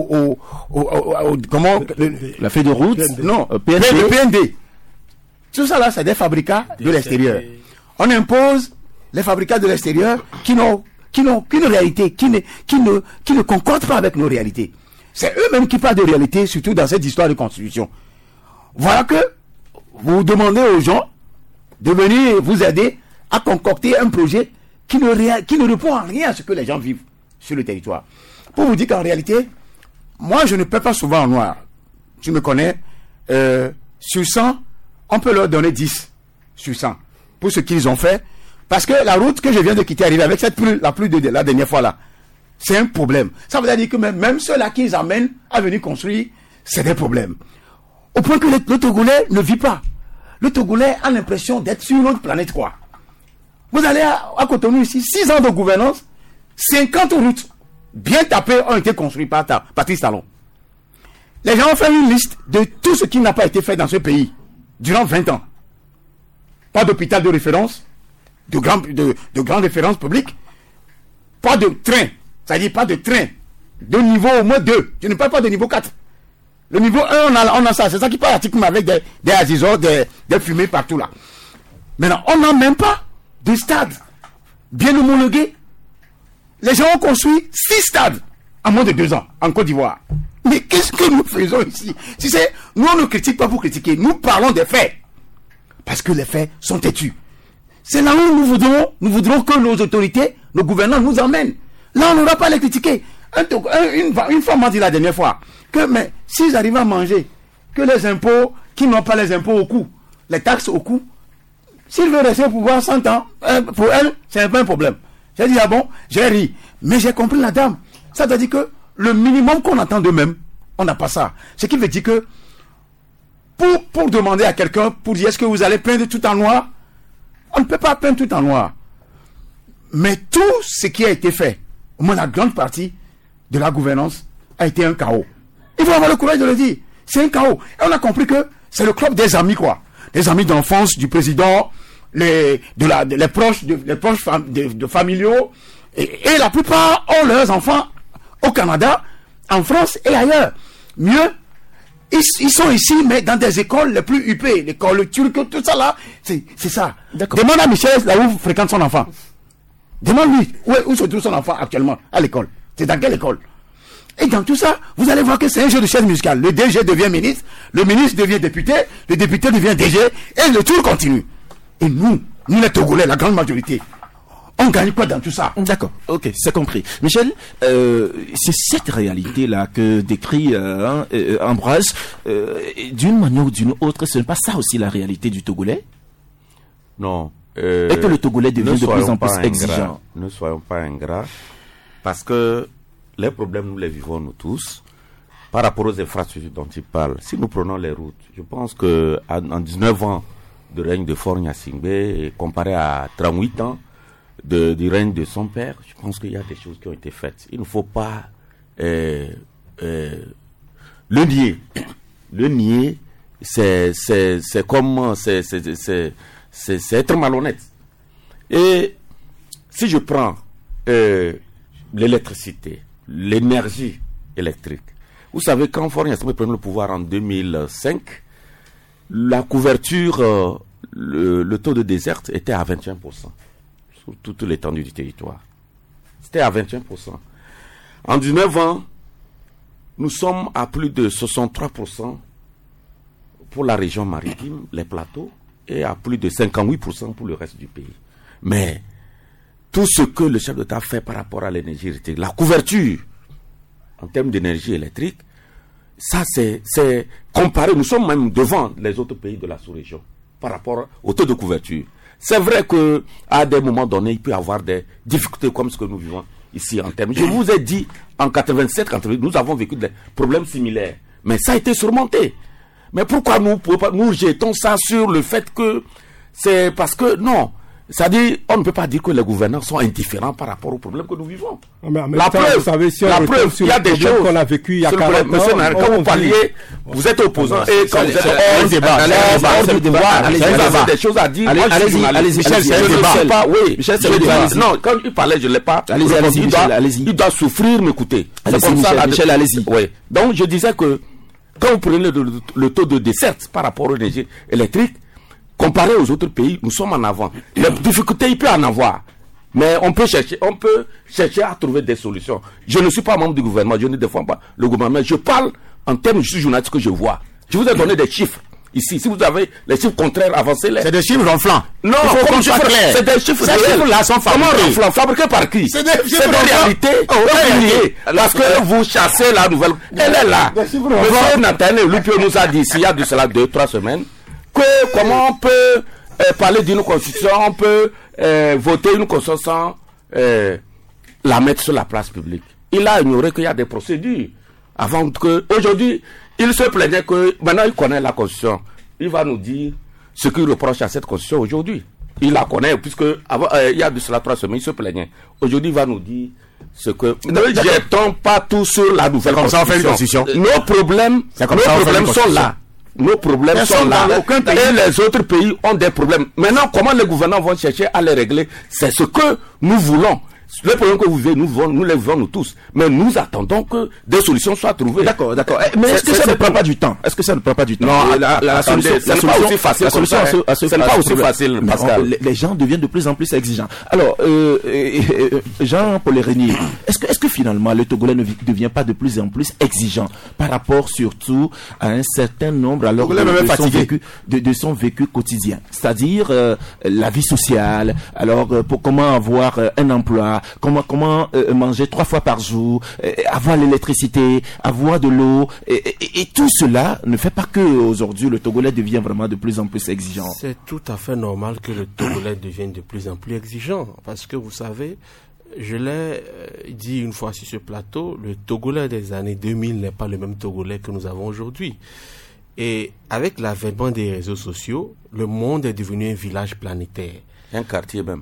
comment La feuille de route. Non, PND. le PND. Tout ça là, c'est des fabricats de l'extérieur. On impose les fabricats de l'extérieur qui n'ont qu'une réalité, qui ne concordent pas avec nos réalités. C'est eux-mêmes qui parlent de réalité, surtout dans cette histoire de constitution. Voilà que vous demandez aux gens de venir vous aider à concocter un projet qui ne répond à rien à ce que les gens vivent sur le territoire. Pour vous dire qu'en réalité, moi je ne peux pas souvent en noir. Tu me connais, sur 100, on peut leur donner 10 sur 100 pour ce qu'ils ont fait. Parce que la route que je viens de quitter, arriver avec la pluie de la dernière fois là, c'est un problème. Ça veut dire que même ceux-là qu'ils amènent à venir construire, c'est des problèmes. Au point que le Togolais ne vit pas. Le Togolais a l'impression d'être sur une autre planète, quoi. Vous allez à Cotonou ici, 6 ans de gouvernance, 50 routes bien tapées ont été construites par Patrice Talon. Les gens ont fait une liste de tout ce qui n'a pas été fait dans ce pays durant 20 ans. Pas d'hôpital de référence, de grandes références publiques, pas de train, c'est-à-dire pas de train de niveau au moins 2. Je ne parle pas de niveau 4. Le niveau 1, on a ça. C'est ça qui parle avec des azizors, des fumées partout là. Maintenant, on n'a même pas de stade bien homologué. Les gens ont construit 6 stades en moins de 2 ans en Côte d'Ivoire. Mais qu'est-ce que nous faisons ici? Si c'est, nous on ne critique pas pour critiquer, nous parlons des faits. Parce que les faits sont têtus. C'est là où nous voudrons que nos autorités, nos gouvernants nous emmènent. Là, on n'aura pas à les critiquer. Une fois, on m'a dit la dernière fois, que mais s'ils arrivent à manger, que les impôts, qui n'ont pas les impôts au coût, les taxes au coût, s'ils veulent rester au pouvoir 100 ans, pour elle, c'est pas un problème. J'ai dit, ah bon, j'ai ri. Mais j'ai compris la dame. Ça veut dire que le minimum qu'on attend d'eux-mêmes, on n'a pas ça. Ce qui veut dire que, pour demander à quelqu'un, pour dire est-ce que vous allez peindre tout en noir, on ne peut pas peindre tout en noir. Mais tout ce qui a été fait, au moins la grande partie de la gouvernance, a été un chaos. Il faut avoir le courage de le dire. C'est un chaos. Et on a compris que c'est le club des amis, quoi. Les amis d'enfance du président, les proches de familiaux, et la plupart ont leurs enfants au Canada, en France et ailleurs. Mieux, ils sont ici, mais dans des écoles les plus huppées, l'école turque, tout ça là, c'est ça. Demande à Michel là où fréquente son enfant. Demande-lui où se trouve son enfant actuellement à l'école. C'est dans quelle école? Et dans tout ça, vous allez voir que c'est un jeu de chaise musicale. Le DG devient ministre, le ministre devient député, le député devient DG, et le tour continue. Et nous les Togolais, la grande majorité, on gagne quoi dans tout ça? D'accord, ok, c'est compris. Michel, c'est cette réalité-là que décrit Ambroise. D'une manière ou d'une autre, ce n'est pas ça aussi la réalité du Togolais? Non. Et que le Togolais devient de plus en plus exigeant. Ne soyons pas ingrats, parce que les problèmes, nous les vivons nous tous. Par rapport aux infrastructures dont il parle, si nous prenons les routes, je pense que en 19 ans de règne de Faure Gnassingbé, comparé à 38 ans du règne de son père, je pense qu'il y a des choses qui ont été faites. Il ne faut pas le nier. Le nier, c'est être malhonnête. Et si je prends l'électricité, l'énergie électrique, vous savez, quand Faure Gnassingbé prenait le pouvoir en 2005, la couverture, le taux de désert était à 21% sur toute l'étendue du territoire. C'était à 21%. En 19 ans, nous sommes à plus de 63% pour la région maritime, les plateaux, et à plus de 58% pour le reste du pays. Mais tout ce que le chef d'État fait par rapport à l'énergie électrique, la couverture en termes d'énergie électrique, ça c'est comparé, nous sommes même devant les autres pays de la sous-région par rapport au taux de couverture. C'est vrai qu'à des moments donnés, il peut y avoir des difficultés comme ce que nous vivons ici en termes. Je vous ai dit, en 87, nous avons vécu des problèmes similaires, mais ça a été surmonté. Mais pourquoi nous jetons ça sur le fait que c'est parce que non, C'est-à-dire, on ne peut pas dire que les gouvernants sont indifférents par rapport aux problèmes que nous vivons. Mais en même La temps, preuve, vous savez, si on la retourne preuve, sur il y a le des problème choses qu'on a vécu il y a sur le 40 problème. Monsieur Nari, quand vous parliez, vous êtes opposant et quand vous êtes hors débat, vous avez des choses à dire. Allez-y, Michel, c'est le débat. Oui, Michel, c'est le débat. Non, quand il parlait, je ne l'ai pas. Allez-y. Il doit souffrir, m'écouter. C'est comme ça, Michel, allez-y. Oui. Donc, je disais que quand vous prenez le taux de desserte par rapport aux énergies électriques, comparé aux autres pays, nous sommes en avant. Les difficultés, il peut en avoir. Mais on peut chercher à trouver des solutions. Je ne suis pas membre du gouvernement, je ne défends pas le gouvernement. Je parle en termes de journaliste que je vois. Je vous ai donné des chiffres ici. Si vous avez les chiffres contraires, avancez-les. C'est des chiffres ronflants. Non, comme chiffres, c'est des chiffres réels. Ces chiffres-là sont fabriqués. Fabriqués par qui? C'est des chiffres réalités. Parce que vous chassez la nouvelle. Elle est là. Monsieur Nathaniel Lupio nous a dit ici, il y a de cela 2-3 semaines, que comment on peut parler d'une constitution, on peut voter une constitution sans la mettre sur la place publique. Il a ignoré qu'il y a des procédures. Avant que, aujourd'hui, il se plaignait que, maintenant il connaît la constitution. Il va nous dire ce qu'il reproche à cette constitution aujourd'hui. Il la connaît, puisque avant, il y a de cela 3 semaines, il se plaignait. Aujourd'hui, il va nous dire ce que... Ne jetons pas tout sur la nouvelle constitution. Comme ça, on fait une constitution. Nos problèmes sont là. Nos problèmes sont là. Et les autres pays ont des problèmes. Maintenant, comment les gouvernants vont chercher à les régler? C'est ce que nous voulons. Les problèmes que vous vivez, nous les vivons nous tous. Mais nous attendons que des solutions soient trouvées. D'accord. Mais est-ce que ça ne prend pas du temps? Non, la solution, ce n'est pas aussi facile. Ce n'est pas aussi facile, Pascal. Les gens deviennent de plus en plus exigeants. Alors, Jean-Paul Régnier, est-ce que finalement le Togolais ne devient pas de plus en plus exigeant par rapport surtout à un certain nombre alors de son vécu quotidien, c'est-à-dire la vie sociale, alors pour comment avoir un emploi, comment manger 3 fois par jour, avoir l'électricité, avoir de l'eau, et tout cela ne fait pas que aujourd'hui le Togolais devient vraiment de plus en plus exigeant. C'est tout à fait normal que le Togolais devienne de plus en plus exigeant, parce que vous savez, je l'ai dit une fois sur ce plateau, le Togolais des années 2000 n'est pas le même Togolais que nous avons aujourd'hui. Et avec l'avènement des réseaux sociaux, le monde est devenu un village planétaire. Un quartier même.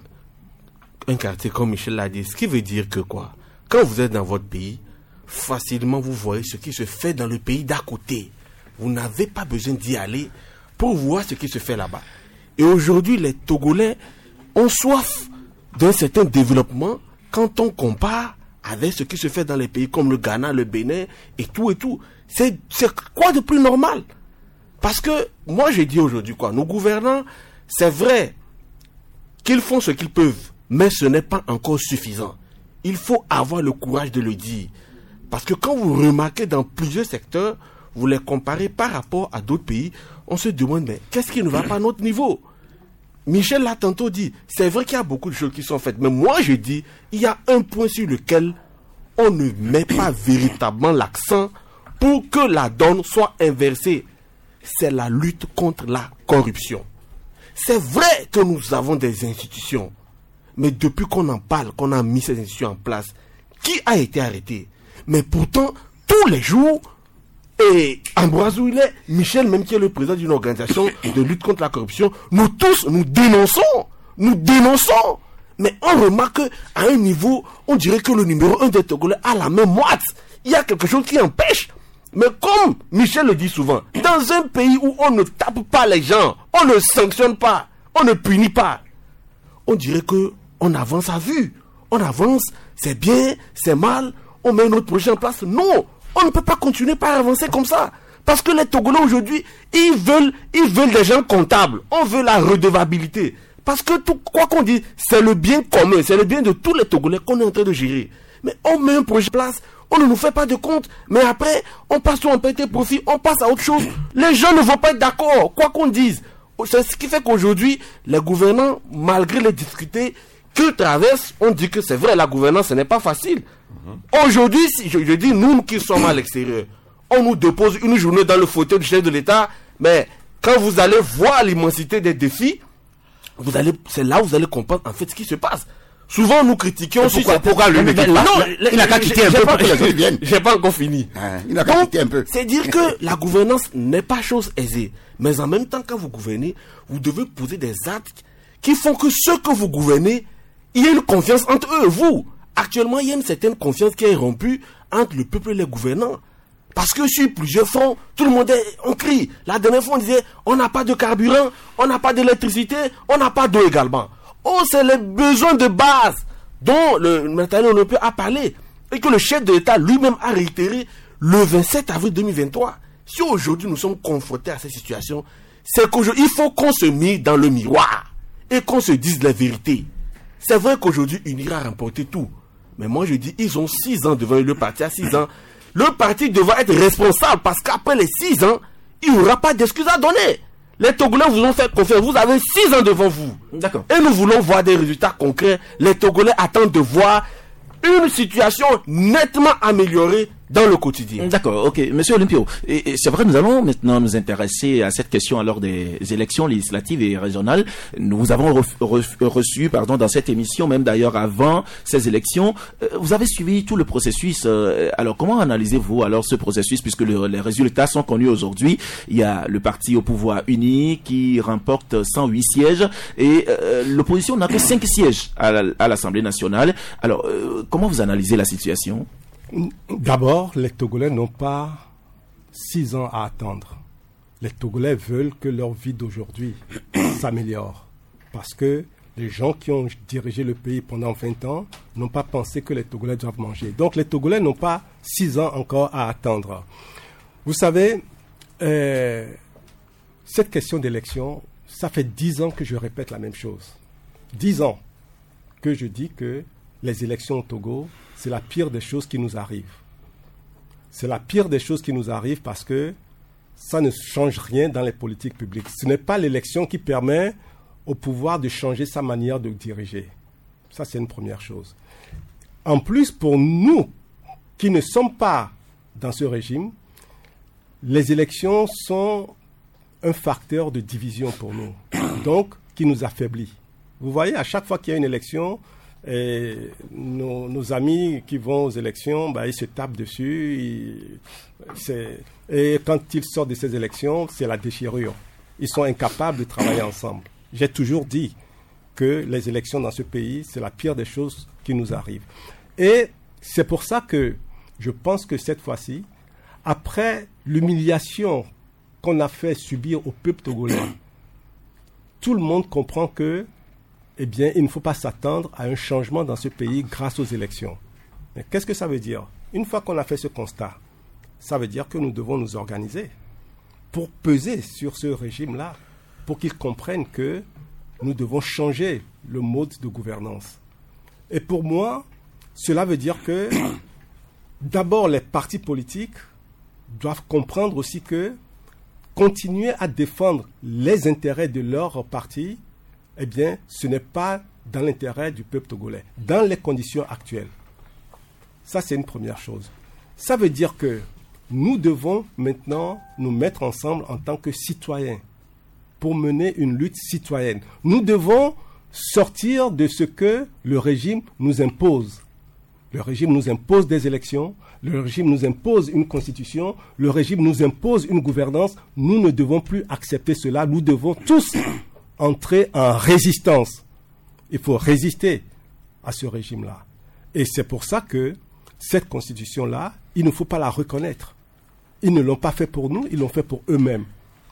Un quartier, comme Michel l'a dit, ce qui veut dire que quoi? Quand vous êtes dans votre pays, facilement vous voyez ce qui se fait dans le pays d'à côté. Vous n'avez pas besoin d'y aller pour voir ce qui se fait là-bas. Et aujourd'hui, les Togolais ont soif d'un certain développement quand on compare avec ce qui se fait dans les pays comme le Ghana, le Bénin et tout. C'est quoi de plus normal? Parce que moi, j'ai dit aujourd'hui quoi? Nos gouvernants, c'est vrai qu'ils font ce qu'ils peuvent, mais ce n'est pas encore suffisant. Il faut avoir le courage de le dire. Parce que quand vous remarquez dans plusieurs secteurs, vous les comparez par rapport à d'autres pays, on se demande, mais qu'est-ce qui ne va pas à notre niveau? Michel l'a tantôt dit, c'est vrai qu'il y a beaucoup de choses qui sont faites, mais moi je dis, il y a un point sur lequel on ne met pas véritablement l'accent pour que la donne soit inversée. C'est la lutte contre la corruption. C'est vrai que nous avons des institutions, mais depuis qu'on en parle, qu'on a mis ces institutions en place, qui a été arrêté? Mais pourtant, tous les jours, et Ambroise Ouillet, Michel même qui est le président d'une organisation de lutte contre la corruption, nous tous, nous dénonçons. Mais on remarque qu'à un niveau, on dirait que le numéro 1 des Togolais a la main moite. Il y a quelque chose qui empêche. Mais comme Michel le dit souvent, dans un pays où on ne tape pas les gens, on ne sanctionne pas, on ne punit pas, on dirait que on avance à vue. On avance, c'est bien, c'est mal, on met notre projet en place. Non, on ne peut pas continuer par avancer comme ça. Parce que les Togolais aujourd'hui, ils veulent des gens comptables. On veut la redevabilité. Parce que tout, quoi qu'on dise, c'est le bien commun, c'est le bien de tous les Togolais qu'on est en train de gérer. Mais on met un projet en place, on ne nous fait pas de compte, mais après, on passe sur un petit profit, on passe à autre chose. Les gens ne vont pas être d'accord, quoi qu'on dise. C'est ce qui fait qu'aujourd'hui, les gouvernants, malgré les difficultés qu'ils traversent, on dit que c'est vrai, la gouvernance, ce n'est pas facile. Aujourd'hui, si je dis, nous qui sommes à l'extérieur, on nous dépose une journée dans le fauteuil du chef de l'État, mais quand vous allez voir l'immensité des défis, c'est là où vous allez comprendre en fait ce qui se passe. Souvent, nous critiquons aussi... Pourquoi lui ne quitte pas? Il n'a qu'à quitter un peu pour que les autres viennent. J'ai pas encore fini. Il n'a qu'à quitter un peu. C'est dire que la gouvernance n'est pas chose aisée. Mais en même temps, quand vous gouvernez, vous devez poser des actes qui font que ceux que vous gouvernez, il y a une confiance entre eux et vous. Actuellement, il y a une certaine confiance qui est rompue entre le peuple et les gouvernants. Parce que sur plusieurs fronts, tout le monde on crie. La dernière fois, on disait, on n'a pas de carburant, on n'a pas d'électricité, on n'a pas d'eau également. Oh, c'est les besoins de base dont le Martin Olompe a parlé et que le chef de l'État lui-même a réitéré le 27 avril 2023. Si aujourd'hui nous sommes confrontés à cette situation, c'est qu'aujourd'hui, il faut qu'on se mire dans le miroir et qu'on se dise la vérité. C'est vrai qu'aujourd'hui, UNIRA a remporté tout. Mais moi, je dis, ils ont 6 ans devant eux, le parti a 6 ans. Le parti devra être responsable parce qu'après les 6 ans, il n'y aura pas d'excuses à donner. Les Togolais vous ont fait confiance. Vous avez 6 ans devant vous. D'accord. Et nous voulons voir des résultats concrets. Les Togolais attendent de voir une situation nettement améliorée dans le quotidien. D'accord, ok. Monsieur Olympio, et c'est vrai, nous allons maintenant nous intéresser à cette question à l'heure des élections législatives et régionales. Nous avons reçu, dans cette émission, même d'ailleurs avant ces élections, vous avez suivi tout le processus. Alors, comment analysez-vous alors ce processus, puisque les résultats sont connus aujourd'hui? Il y a le parti au pouvoir uni qui remporte 108 sièges et l'opposition n'a que 5 sièges à l'Assemblée nationale. Alors, comment vous analysez la situation? D'abord, les Togolais n'ont pas 6 ans à attendre. Les Togolais veulent que leur vie d'aujourd'hui s'améliore. Parce que les gens qui ont dirigé le pays pendant 20 ans n'ont pas pensé que les Togolais doivent manger. Donc les Togolais n'ont pas 6 ans encore à attendre. Vous savez, cette question d'élection, ça fait 10 ans que je répète la même chose. 10 ans que je dis que les élections au Togo, c'est la pire des choses qui nous arrivent. C'est la pire des choses qui nous arrivent parce que ça ne change rien dans les politiques publiques. Ce n'est pas l'élection qui permet au pouvoir de changer sa manière de diriger. Ça, c'est une première chose. En plus, pour nous qui ne sommes pas dans ce régime, les élections sont un facteur de division pour nous, donc qui nous affaiblit. Vous voyez, à chaque fois qu'il y a une élection, et nos amis qui vont aux élections, ils se tapent dessus. Et quand ils sortent de ces élections, c'est la déchirure. Ils sont incapables de travailler ensemble. J'ai toujours dit que les élections dans ce pays, c'est la pire des choses qui nous arrivent. Et c'est pour ça que je pense que cette fois-ci, après l'humiliation qu'on a fait subir au peuple togolais, tout le monde comprend que eh bien, il ne faut pas s'attendre à un changement dans ce pays grâce aux élections. Mais qu'est-ce que ça veut dire? Une fois qu'on a fait ce constat, ça veut dire que nous devons nous organiser pour peser sur ce régime-là, pour qu'ils comprennent que nous devons changer le mode de gouvernance. Et pour moi, cela veut dire que d'abord les partis politiques doivent comprendre aussi que continuer à défendre les intérêts de leur parti, eh bien, ce n'est pas dans l'intérêt du peuple togolais, dans les conditions actuelles. Ça, c'est une première chose. Ça veut dire que nous devons maintenant nous mettre ensemble en tant que citoyens pour mener une lutte citoyenne. Nous devons sortir de ce que le régime nous impose. Le régime nous impose des élections, le régime nous impose une constitution, le régime nous impose une gouvernance. Nous ne devons plus accepter cela. Nous devons tous entrer en résistance. Il faut résister à ce régime-là. Et c'est pour ça que cette constitution-là, il ne faut pas la reconnaître. Ils ne l'ont pas fait pour nous, ils l'ont fait pour eux-mêmes.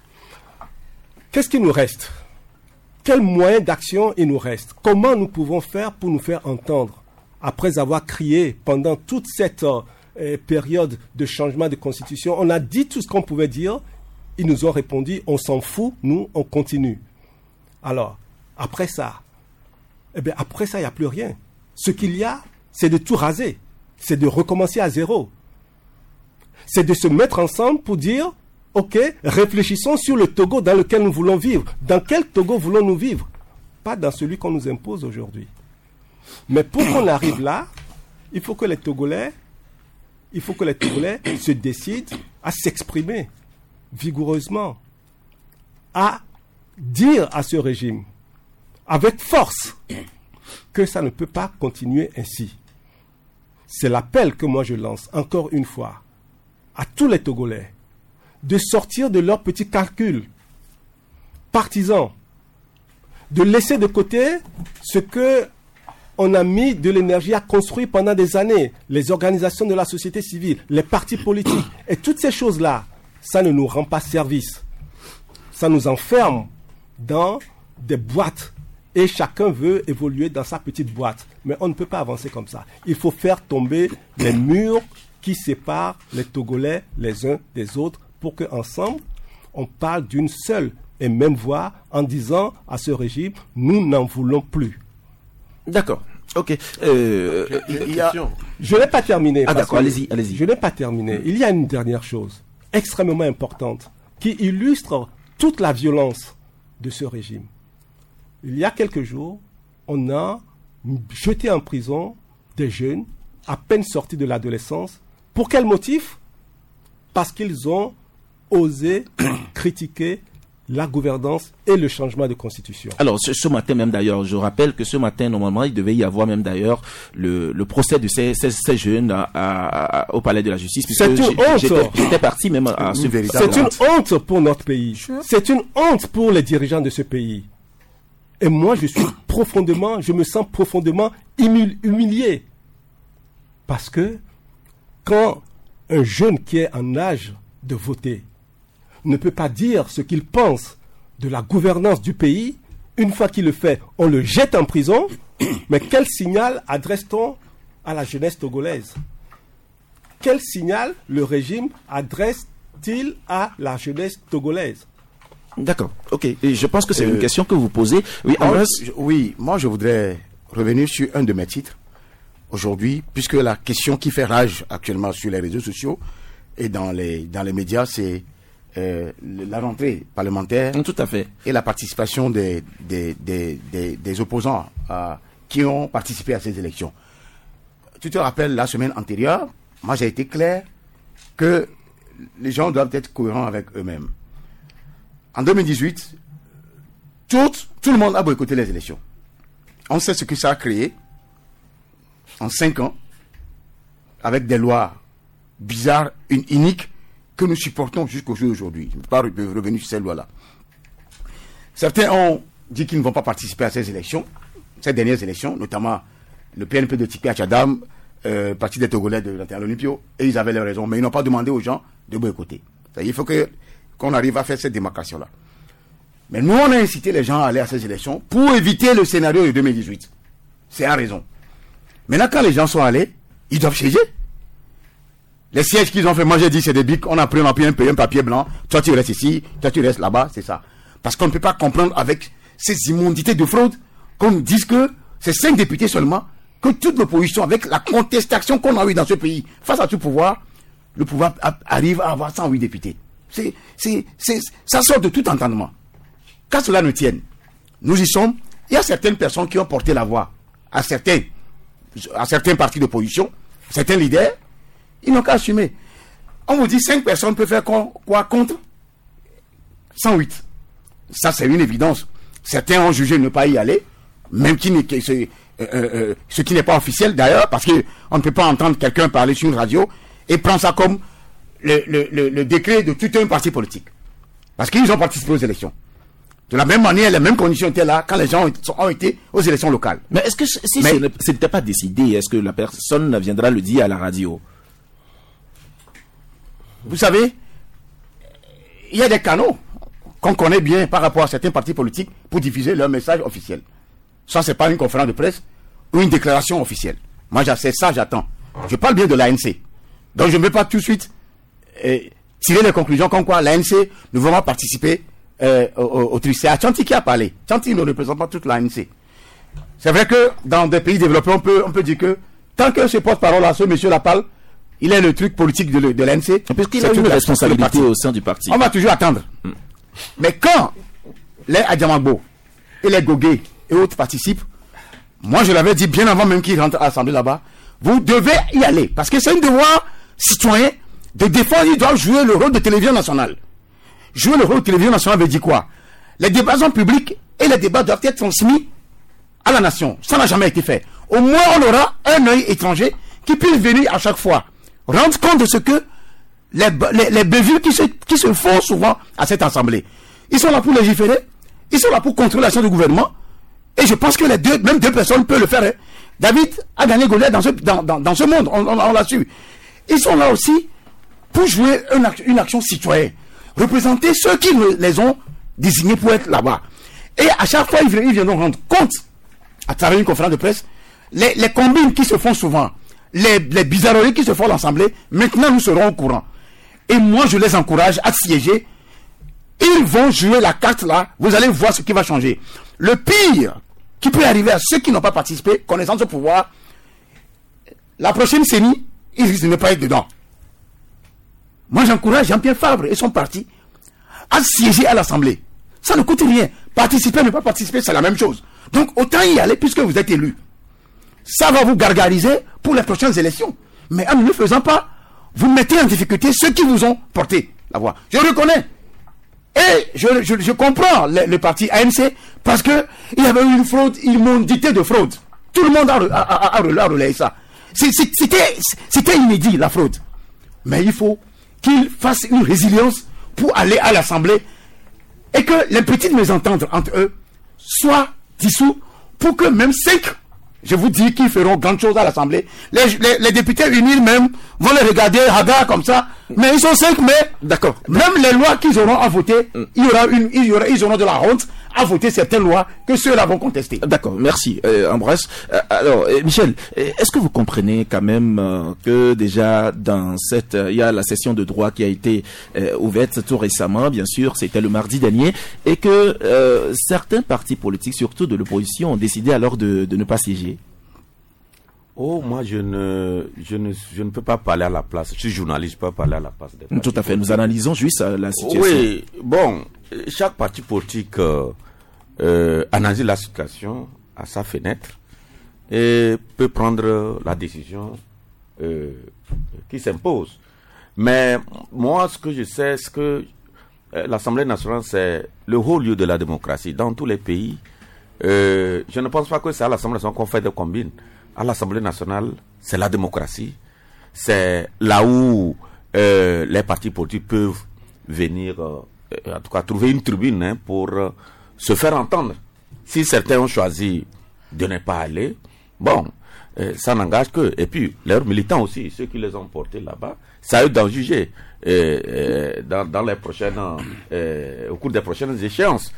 Qu'est-ce qui nous reste? Quels moyens d'action il nous reste? Comment nous pouvons faire pour nous faire entendre? Après avoir crié pendant toute cette période de changement de constitution, on a dit tout ce qu'on pouvait dire. Ils nous ont répondu, on s'en fout, nous, on continue. Alors, après ça, il n'y a plus rien. Ce qu'il y a, c'est de tout raser. C'est de recommencer à zéro. C'est de se mettre ensemble pour dire, ok, réfléchissons sur le Togo dans lequel nous voulons vivre. Dans quel Togo voulons-nous vivre? Pas dans celui qu'on nous impose aujourd'hui. Mais pour qu'on arrive là, il faut que les Togolais se décident à s'exprimer vigoureusement, à dire à ce régime, avec force, que ça ne peut pas continuer ainsi. C'est l'appel que moi je lance, encore une fois, à tous les Togolais, de sortir de leurs petits calculs partisans, de laisser de côté ce que on a mis de l'énergie à construire pendant des années, les organisations de la société civile, les partis politiques, et toutes ces choses-là, ça ne nous rend pas service. Ça nous enferme dans des boîtes et chacun veut évoluer dans sa petite boîte. Mais on ne peut pas avancer comme ça. Il faut faire tomber les murs qui séparent les Togolais les uns des autres pour qu'ensemble, on parle d'une seule et même voix en disant à ce régime, nous n'en voulons plus. D'accord. Ok. Je n'ai pas terminé. Ah d'accord, allez-y. Je n'ai pas terminé. Il y a une dernière chose extrêmement importante qui illustre toute la violence de ce régime. Il y a quelques jours, on a jeté en prison des jeunes à peine sortis de l'adolescence. Pour quel motif? Parce qu'ils ont osé critiquer la gouvernance et le changement de constitution. Alors, ce matin même d'ailleurs, je rappelle que ce matin, normalement, il devait y avoir même d'ailleurs le procès de ces jeunes au palais de la justice. C'est une honte. J'étais parti même à ce véritable. C'est une honte pour notre pays. C'est une honte pour les dirigeants de ce pays. Et moi, je me sens profondément humilié. Parce que quand un jeune qui est en âge de voter ne peut pas dire ce qu'il pense de la gouvernance du pays, une fois qu'il le fait, on le jette en prison. Mais quel signal adresse-t-on à la jeunesse togolaise? Quel signal le régime adresse-t-il à la jeunesse togolaise? D'accord, ok. Et je pense que c'est une question que vous posez. Oui, moi je voudrais revenir sur un de mes titres aujourd'hui, puisque la question qui fait rage actuellement sur les réseaux sociaux et dans les médias, c'est la rentrée parlementaire. Tout à fait. Et la participation des opposants qui ont participé à ces élections. Tu te rappelles, la semaine antérieure, moi j'ai été clair que les gens doivent être cohérents avec eux-mêmes. En 2018, tout le monde a boycotté les élections. On sait ce que ça a créé en 5 ans, avec des lois bizarres, uniques, que nous supportons jusqu'au jour d'aujourd'hui. Je ne peux pas revenir sur ces lois-là. Certains ont dit qu'ils ne vont pas participer à ces élections, ces dernières élections, notamment le PNP de Tipi Achadam, parti des Togolais de l'Olympio, et ils avaient leur raison, mais ils n'ont pas demandé aux gens de boycotter. Il faut qu'on arrive à faire cette démarcation-là. Mais nous, on a incité les gens à aller à ces élections pour éviter le scénario de 2018. C'est la raison. Maintenant, quand les gens sont allés, ils doivent siéger. Les sièges qu'ils ont fait, moi j'ai dit c'est des bics, on a pris un papier blanc, toi tu restes ici, toi tu restes là-bas, c'est ça. Parce qu'on ne peut pas comprendre avec ces immondités de fraude qu'on nous dise que c'est 5 députés seulement, que toute l'opposition, avec la contestation qu'on a eue dans ce pays, face à tout pouvoir, le pouvoir arrive à avoir 108 députés. Ça sort de tout entendement. Qu'à cela ne tienne, nous y sommes, il y a certaines personnes qui ont porté la voix à certains partis d'opposition, certains leaders, ils n'ont qu'à assumer. On vous dit 5 personnes peuvent faire quoi contre 108. Ça, c'est une évidence. Certains ont jugé ne pas y aller, même ce qui n'est pas officiel d'ailleurs, parce qu'on ne peut pas entendre quelqu'un parler sur une radio et prendre ça comme le décret de tout un parti politique. Parce qu'ils ont participé aux élections. De la même manière, les mêmes conditions étaient là quand les gens ont été aux élections locales. Mais est-ce que ce n'était pas décidé, est-ce que la personne viendra le dire à la radio? Vous savez, il y a des canaux qu'on connaît bien par rapport à certains partis politiques pour diffuser leur message officiel. Ça, c'est pas une conférence de presse ou une déclaration officielle. Moi, c'est ça, j'attends. Je parle bien de l'ANC. Donc, je ne vais pas tout de suite tirer les conclusions comme quoi l'ANC ne va pas participer au truc. C'est à Chanti qui a parlé. Chanti ne représente pas toute l'ANC. C'est vrai que dans des pays développés, on peut dire que tant que ce porte-parole là, ce monsieur la parle, il est le truc politique de l'ANC. Parce qu'il a une responsabilité au sein du parti. On va toujours attendre. Mais quand les Adjamagbo et les Gogué et autres participent, moi je l'avais dit bien avant même qu'ils rentrent à l'Assemblée là-bas, vous devez y aller. Parce que c'est un devoir citoyen de défendre, ils doivent jouer le rôle de télévision nationale. Jouer le rôle de télévision nationale veut dire quoi? Les débats sont publics et les débats doivent être transmis à la nation. Ça n'a jamais été fait. Au moins on aura un œil étranger qui puisse venir à chaque fois rendre compte de ce que les bévues qui se font souvent à cette assemblée. Ils sont là pour légiférer, ils sont là pour contrôler l'action du gouvernement, Et je pense que même deux personnes peuvent le faire. Hein. David a gagné Goliath dans ce monde, on l'a su. Ils sont là aussi pour jouer une action citoyenne, représenter ceux qui les ont désignés pour être là-bas. Et à chaque fois, ils viendront rendre compte, à travers une conférence de presse, les combines qui se font souvent, les bizarreries qui se font à l'Assemblée. Maintenant, nous serons au courant. Et moi, je les encourage à siéger. Ils vont jouer la carte là. Vous allez voir ce qui va changer. Le pire qui peut arriver à ceux qui n'ont pas participé, connaissant ce pouvoir, la prochaine CENI, ils risquent de ne pas être dedans. Moi, j'encourage Jean-Pierre Fabre et son parti à siéger à l'Assemblée. Ça ne coûte rien. Participer, ne pas participer, c'est la même chose. Donc, autant y aller puisque vous êtes élu. Ça va vous gargariser pour les prochaines élections. Mais en ne le faisant pas, vous mettez en difficulté ceux qui vous ont porté la voix. Je reconnais. Et je comprends le parti ANC parce que il y avait eu une fraude, ils m'ont dicté de fraude. Tout le monde a relayé ça. C'était inédit, la fraude. Mais il faut qu'ils fassent une résilience pour aller à l'Assemblée et que les petites mésententes entre eux soient dissous pour que même 5, je vous dis qu'ils feront grande chose à l'Assemblée. Les députés unis même vont les regarder hagards comme ça. Mais ils sont 5, mais d'accord. Même les lois qu'ils auront à voter, ils auront de la honte à voter certaines lois que ceux-là vont contester. D'accord, merci Ambroise. Alors Michel, est-ce que vous comprenez quand même que déjà dans il y a la session de droit qui a été ouverte tout récemment, bien sûr, c'était le mardi dernier, et que certains partis politiques, surtout de l'opposition, ont décidé alors de ne pas siéger? Oh, moi, je ne peux pas parler à la place. Je suis journaliste, je peux pas parler à la place des partis. Tout à fait. Nous analysons juste la situation. Oui, bon, chaque parti politique analyse la situation à sa fenêtre et peut prendre la décision qui s'impose. Mais moi, ce que je sais, c'est que l'Assemblée nationale, c'est le haut lieu de la démocratie. Dans tous les pays, je ne pense pas que c'est à l'Assemblée nationale qu'on fait des combines. À l'Assemblée nationale, c'est la démocratie. C'est là où les partis politiques peuvent venir, en tout cas, trouver une tribune pour se faire entendre. Si certains ont choisi de ne pas aller, bon, ça n'engage que. Et puis, leurs militants aussi, ceux qui les ont portés là-bas, c'est à eux d'en juger dans les prochaines, au cours des prochaines échéances.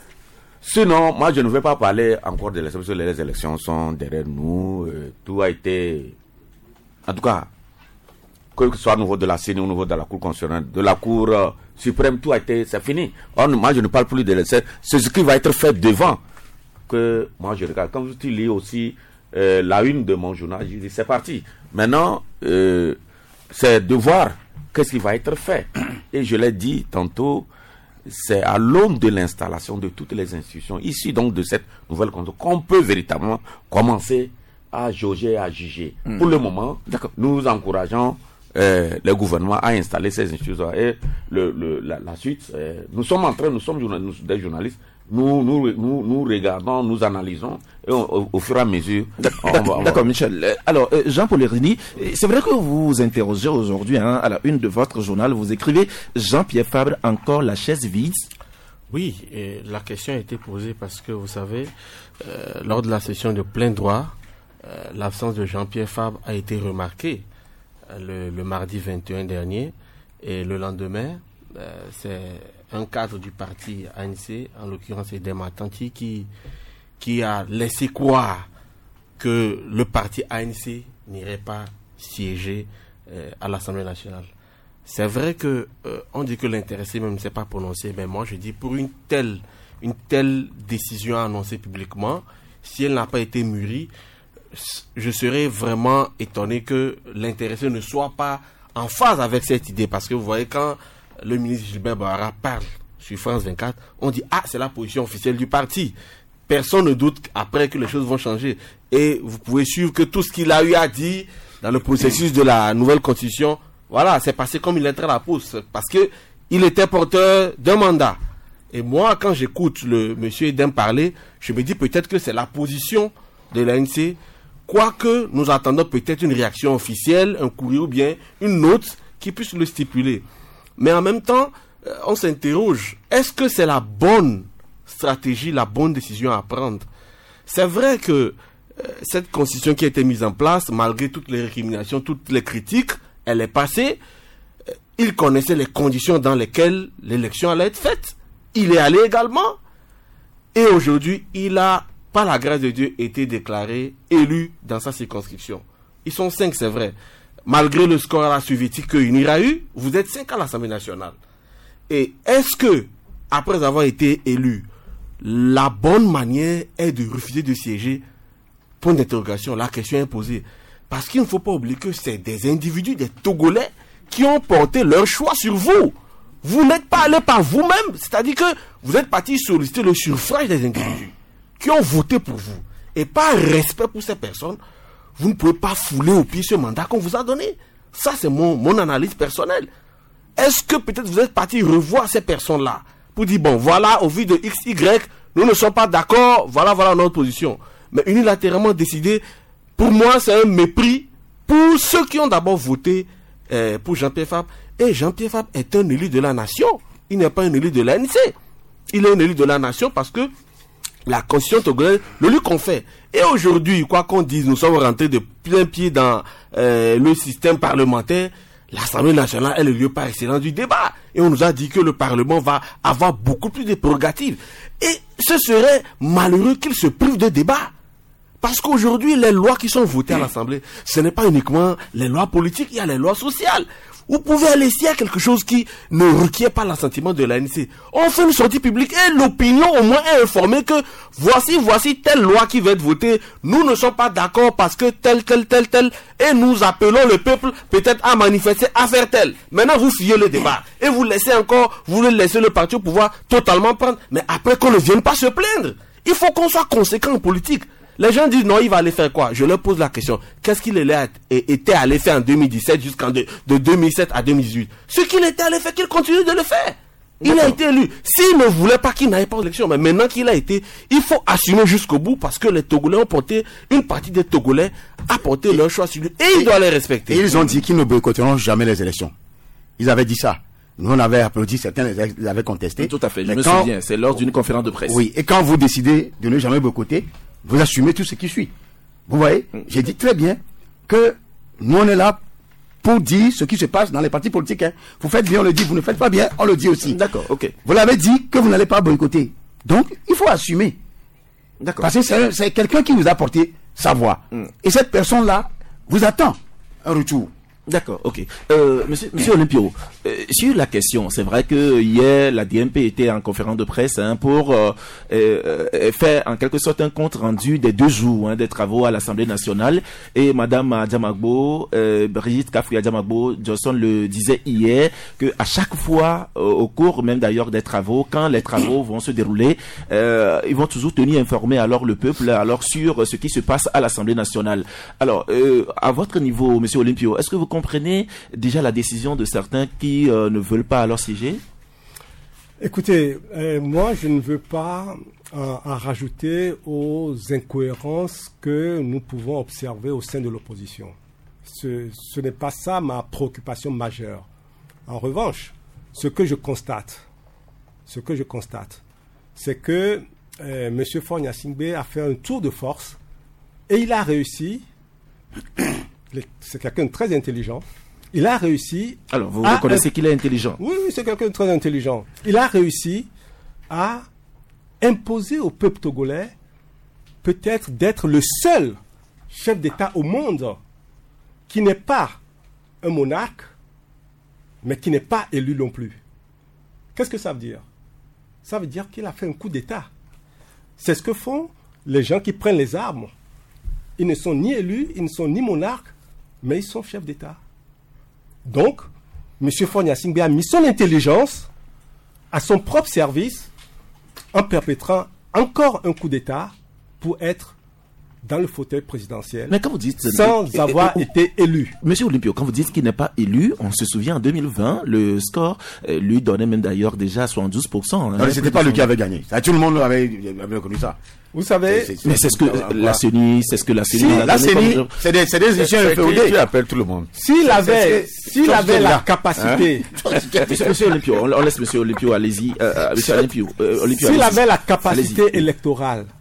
Sinon, moi, je ne vais pas parler encore de l'élection, parce que les élections sont derrière nous. Tout a été, en tout cas, que ce soit au niveau de la CENI, au niveau de la Cour constitutionnelle, de la Cour suprême, tout a été, c'est fini. Or, moi, je ne parle plus de l'élection. C'est ce qui va être fait devant que moi, je regarde. Quand tu lis aussi la une de mon journal, je dis, c'est parti. Maintenant, c'est de voir qu'est-ce qui va être fait. Et je l'ai dit tantôt, c'est à l'aune de l'installation de toutes les institutions, issues donc de cette nouvelle constitution, qu'on peut véritablement commencer à jauger, à juger. Pour le moment, nous encourageons le gouvernement à installer ces institutions. Et la suite, nous sommes des journalistes, nous regardons, nous analysons, et au fur et à mesure. D'accord, Michel. Alors, Jean-Paul Irini, c'est vrai que vous vous interrogez aujourd'hui, à la une de votre journal, vous écrivez Jean-Pierre Fabre, encore la chaise vide? Oui, et la question a été posée parce que, vous savez, lors de la session de plein droit, l'absence de Jean-Pierre Fabre a été remarquée le mardi 21 dernier, et le lendemain, c'est un cadre du parti ANC, en l'occurrence Edem Atanti, qui a laissé croire que le parti ANC n'irait pas siéger à l'Assemblée nationale. C'est vrai que on dit que l'intéressé même ne s'est pas prononcé, mais moi je dis pour une telle décision annoncée publiquement, si elle n'a pas été mûrie, je serais vraiment étonné que l'intéressé ne soit pas en phase avec cette idée, parce que vous voyez, quand le ministre Gilbert Bahara parle sur France 24, on dit c'est la position officielle du parti. Personne ne doute après que les choses vont changer. Et vous pouvez suivre que tout ce qu'il a eu à dire dans le processus de la nouvelle constitution, voilà, c'est passé comme il est à la pousse, parce que il était porteur d'un mandat. Et moi, quand j'écoute le monsieur Edem parler, je me dis peut-être que c'est la position de l'ANC, quoique nous attendons peut-être une réaction officielle, un courrier ou bien une note qui puisse le stipuler. Mais en même temps, on s'interroge, est-ce que c'est la bonne stratégie, la bonne décision à prendre? c'est vrai que cette constitution qui a été mise en place, malgré toutes les récriminations, toutes les critiques, elle est passée. Il connaissait les conditions dans lesquelles l'élection allait être faite. Il est allé également. Et aujourd'hui, il a, par la grâce de Dieu, été déclaré élu dans sa circonscription. Ils sont 5, c'est vrai. Malgré le score à la soviétique qu'il y a eu, vous êtes 5 à l'Assemblée nationale. Et est-ce que, après avoir été élu, la bonne manière est de refuser de siéger? Point d'interrogation, la question est posée. Parce qu'il ne faut pas oublier que c'est des individus, des Togolais, qui ont porté leur choix sur vous. Vous n'êtes pas allé par vous-même, c'est-à-dire que vous êtes parti solliciter le suffrage des individus qui ont voté pour vous. Et par respect pour ces personnes, vous ne pouvez pas fouler au pied ce mandat qu'on vous a donné. Ça, c'est mon analyse personnelle. Est-ce que peut-être vous êtes parti revoir ces personnes-là pour dire, bon, voilà, au vu de X, Y, nous ne sommes pas d'accord, voilà notre position. Mais unilatéralement décidé, pour moi, c'est un mépris pour ceux qui ont d'abord voté pour Jean-Pierre Fabre. Et Jean-Pierre Fabre est un élu de la nation. Il n'est pas un élu de l'ANC. Il est un élu de la nation parce que la constitution togolaise le lui confère. Et aujourd'hui, quoi qu'on dise, nous sommes rentrés de plein pied dans le système parlementaire. L'Assemblée nationale est le lieu par excellence du débat. Et on nous a dit que le Parlement va avoir beaucoup plus de prérogatives. Et ce serait malheureux qu'il se prive de débat. Parce qu'aujourd'hui, les lois qui sont votées à l'Assemblée, ce n'est pas uniquement les lois politiques, il y a les lois sociales. Vous pouvez aller s'il y a quelque chose qui ne requiert pas l'assentiment de l'ANC. On fait une sortie publique et l'opinion au moins est informée que voici telle loi qui va être votée. Nous ne sommes pas d'accord parce que telle. Et nous appelons le peuple peut-être à manifester, à faire tel. Maintenant, vous fuyez le débat. Et vous laissez le parti au pouvoir totalement prendre. Mais après qu'on ne vienne pas se plaindre. Il faut qu'on soit conséquent en politique. Les gens disent non, il va aller faire quoi? Je leur pose la question. Qu'est-ce qu'il était allé faire en 2017 de 2007 à 2018? Ce qu'il était allé faire, qu'il continue de le faire. Il a été élu. S'il ne voulait pas qu'il n'aille pas aux élections, mais maintenant qu'il a été, il faut assumer jusqu'au bout parce que les Togolais ont porté, une partie des Togolais a porté leur choix sur lui et il doit les respecter. Et ils ont dit qu'ils ne boycotteront jamais les élections. Ils avaient dit ça. Nous, on avait applaudi, certains les avaient contestés. Tout à fait, je me souviens. C'est lors d'une conférence de presse. Oui, et quand vous décidez de ne jamais boycotter, vous assumez tout ce qui suit. Vous voyez, j'ai dit très bien que nous, on est là pour dire ce qui se passe dans les partis politiques. Hein. Vous faites bien, on le dit. Vous ne faites pas bien, on le dit aussi. D'accord, ok. Vous l'avez dit que vous n'allez pas boycotter. Donc, il faut assumer. D'accord. Parce que c'est quelqu'un qui vous a porté sa voix. Et cette personne-là vous attend un retour. D'accord, ok. Monsieur Olympio, sur la question, c'est vrai que hier, la DMP était en conférence de presse pour faire en quelque sorte un compte rendu des 2 jours des travaux à l'Assemblée nationale. Et Madame Adjamagbo, Brigitte Kafouya Adjamagbo Johnson le disait hier que à chaque fois, au cours même d'ailleurs des travaux, quand les travaux vont se dérouler, ils vont toujours tenir informé alors le peuple alors sur ce qui se passe à l'Assemblée nationale. Alors, à votre niveau, Monsieur Olympio, est-ce que vous comprenez déjà la décision de certains qui ne veulent pas alors siéger? Écoutez, moi je ne veux pas en rajouter aux incohérences que nous pouvons observer au sein de l'opposition. Ce n'est pas ça ma préoccupation majeure. En revanche, ce que je constate, c'est que M. Faure Gnassingbé a fait un tour de force et il a réussi. C'est quelqu'un de très intelligent. Il a réussi... Alors, vous reconnaissez qu'il est intelligent? Oui, c'est quelqu'un de très intelligent. Il a réussi à imposer au peuple togolais peut-être d'être le seul chef d'État au monde qui n'est pas un monarque, mais qui n'est pas élu non plus. Qu'est-ce que ça veut dire? Ça veut dire qu'il a fait un coup d'État. C'est ce que font les gens qui prennent les armes. Ils ne sont ni élus, ils ne sont ni monarques, mais ils sont chefs d'État. Donc, M. Faure Gnassingbé a mis son intelligence à son propre service en perpétrant encore un coup d'État pour être dans le fauteuil présidentiel. Mais quand vous dites sans avoir été élu. Monsieur Olympio, quand vous dites qu'il n'est pas élu, on se souvient en 2020, le score lui donnait même d'ailleurs déjà 72%. Non, c'était pas lui qui avait gagné. Tout le monde avait reconnu ça. Vous savez, mais c'est ce que la CENI, la CENI, c'est des élections qui appellent tout le monde. S'il avait la capacité, Monsieur Olympio, on laisse Monsieur Olympio, allez-y, Monsieur Olympio, s'il avait la capacité électorale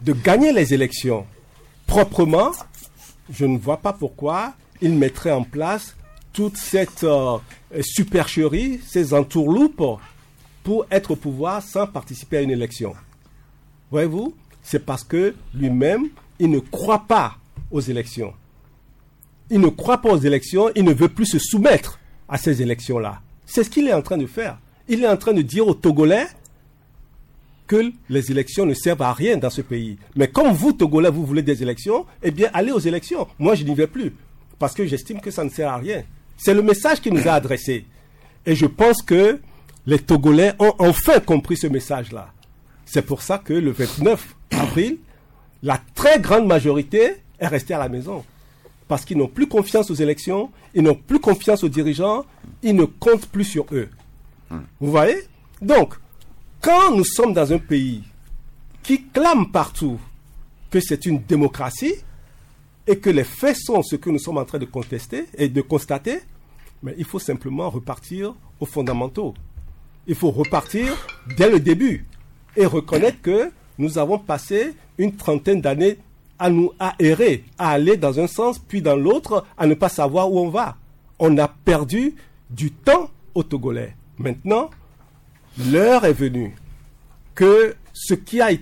de gagner les élections proprement, je ne vois pas pourquoi ils mettraient en place toute cette supercherie, ces entourloupes pour être au pouvoir sans participer à une élection. Voyez-vous, c'est parce que lui-même, il ne croit pas aux élections. Il ne croit pas aux élections, il ne veut plus se soumettre à ces élections-là. C'est ce qu'il est en train de faire. Il est en train de dire aux Togolais que les élections ne servent à rien dans ce pays. Mais comme vous, Togolais, vous voulez des élections, eh bien, allez aux élections. Moi, je n'y vais plus, parce que j'estime que ça ne sert à rien. C'est le message qu'il nous a adressé. Et je pense que les Togolais ont enfin compris ce message-là. C'est pour ça que le 29 avril, la très grande majorité est restée à la maison. Parce qu'ils n'ont plus confiance aux élections, ils n'ont plus confiance aux dirigeants, ils ne comptent plus sur eux. Vous voyez? Donc, quand nous sommes dans un pays qui clame partout que c'est une démocratie et que les faits sont ce que nous sommes en train de contester et de constater, mais il faut simplement repartir aux fondamentaux. Il faut repartir dès le début et reconnaître que nous avons passé une trentaine d'années à errer, à aller dans un sens puis dans l'autre, à ne pas savoir où on va. On a perdu du temps aux Togolais. Maintenant, l'heure est venue que ce qui a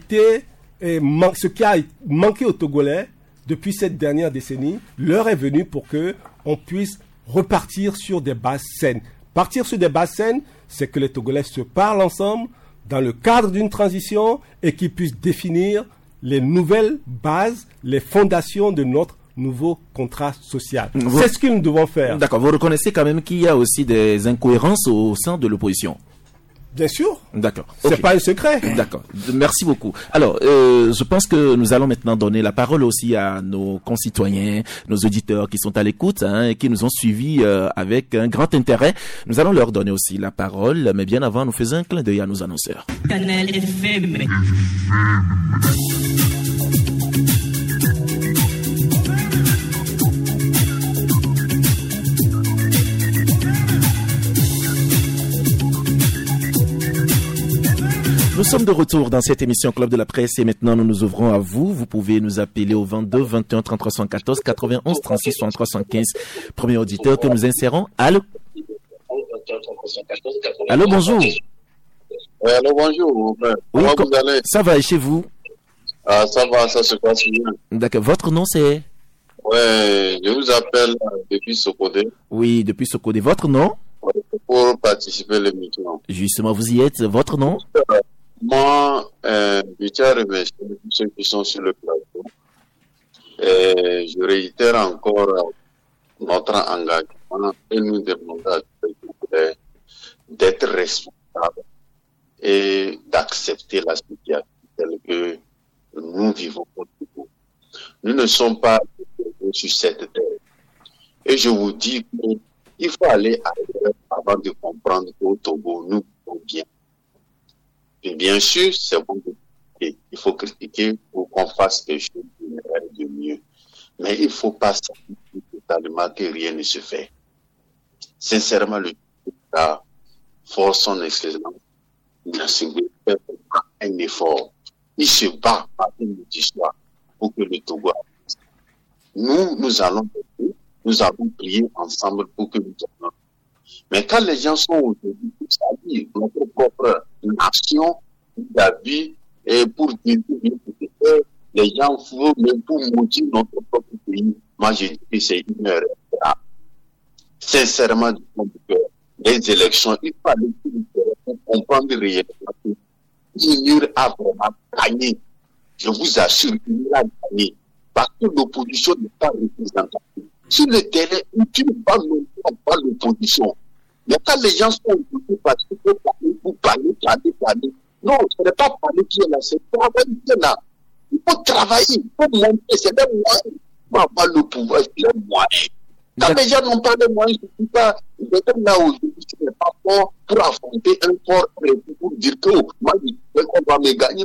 manqué aux Togolais depuis cette dernière décennie, l'heure est venue pour que on puisse repartir sur des bases saines. Partir sur des bases saines, c'est que les Togolais se parlent ensemble dans le cadre d'une transition et qu'ils puissent définir les nouvelles bases, les fondations de notre nouveau contrat social. C'est ce que nous devons faire. D'accord. Vous reconnaissez quand même qu'il y a aussi des incohérences au sein de l'opposition? Bien sûr. D'accord. C'est pas un secret. D'accord. Merci beaucoup. Alors, je pense que nous allons maintenant donner la parole aussi à nos concitoyens, nos auditeurs qui sont à l'écoute, et qui nous ont suivis avec un grand intérêt. Nous allons leur donner aussi la parole, mais bien avant, nous faisons un clin d'œil à nos annonceurs. Canal FM. Nous sommes de retour dans cette émission Club de la Presse et maintenant nous nous ouvrons à vous. Vous pouvez nous appeler au 22 21 33 114 91 36 63 115. Premier auditeur que nous insérons. Allô? Allô, bonjour. Oui, allô, bonjour. Comment vous allez? Ça va et chez vous? Ah, ça va, ça se passe bien. D'accord. Votre nom c'est? Oui, je vous appelle depuis Sokodé. Oui, depuis Sokodé. Votre nom? Pour participer à l'émission. Justement, vous y êtes. Votre nom? Moi, je tiens à remercier tous ceux qui sont sur le plateau. Et je réitère encore notre engagement et nous demandons à tous les Congolais d'être responsables et d'accepter la situation telle que nous vivons au Togo. Nous ne sommes pas sur cette terre. Et je vous dis qu'il faut aller ailleurs avant de comprendre qu'au Togo, nous vivons bien. Et bien sûr, c'est bon de critiquer. Il faut critiquer pour qu'on fasse quelque chose de mieux. Mais il ne faut pas s'appliquer totalement que rien ne se fait. Sincèrement, le État force son excellence. Il a fait un effort. Il se bat par une histoire pour que le Togo avance. Nous allons prier ensemble pour que nous avons. Mais quand les gens sont aujourd'hui, c'est-à-dire notre propre nation, d'avis, et pour dire que les gens font même pour maudire notre propre pays, moi je dis que c'est une erreur. Sincèrement, du fond du cœur, les élections, il faut aller pour comprendre réellement l'Union a vraiment gagné. Je vous assure, il a gagné. Parce que l'opposition n'est pas représentative. Sur le terrain, tu ne parles pas l'opposition. Mais quand les gens sont occupés parce qu'il faut parler. Non, ce n'est pas parler qui est là, c'est travailler qui est là. Il faut travailler, il faut monter, c'est des moyens. Il faut avoir le pouvoir, c'est des moyens. Quand les gens n'ont pas de moyens, je ne sais pas, ils sont là aujourd'hui, ce n'est pas fort pour affronter un fort pour dire que moi, je qu'on va me gagner,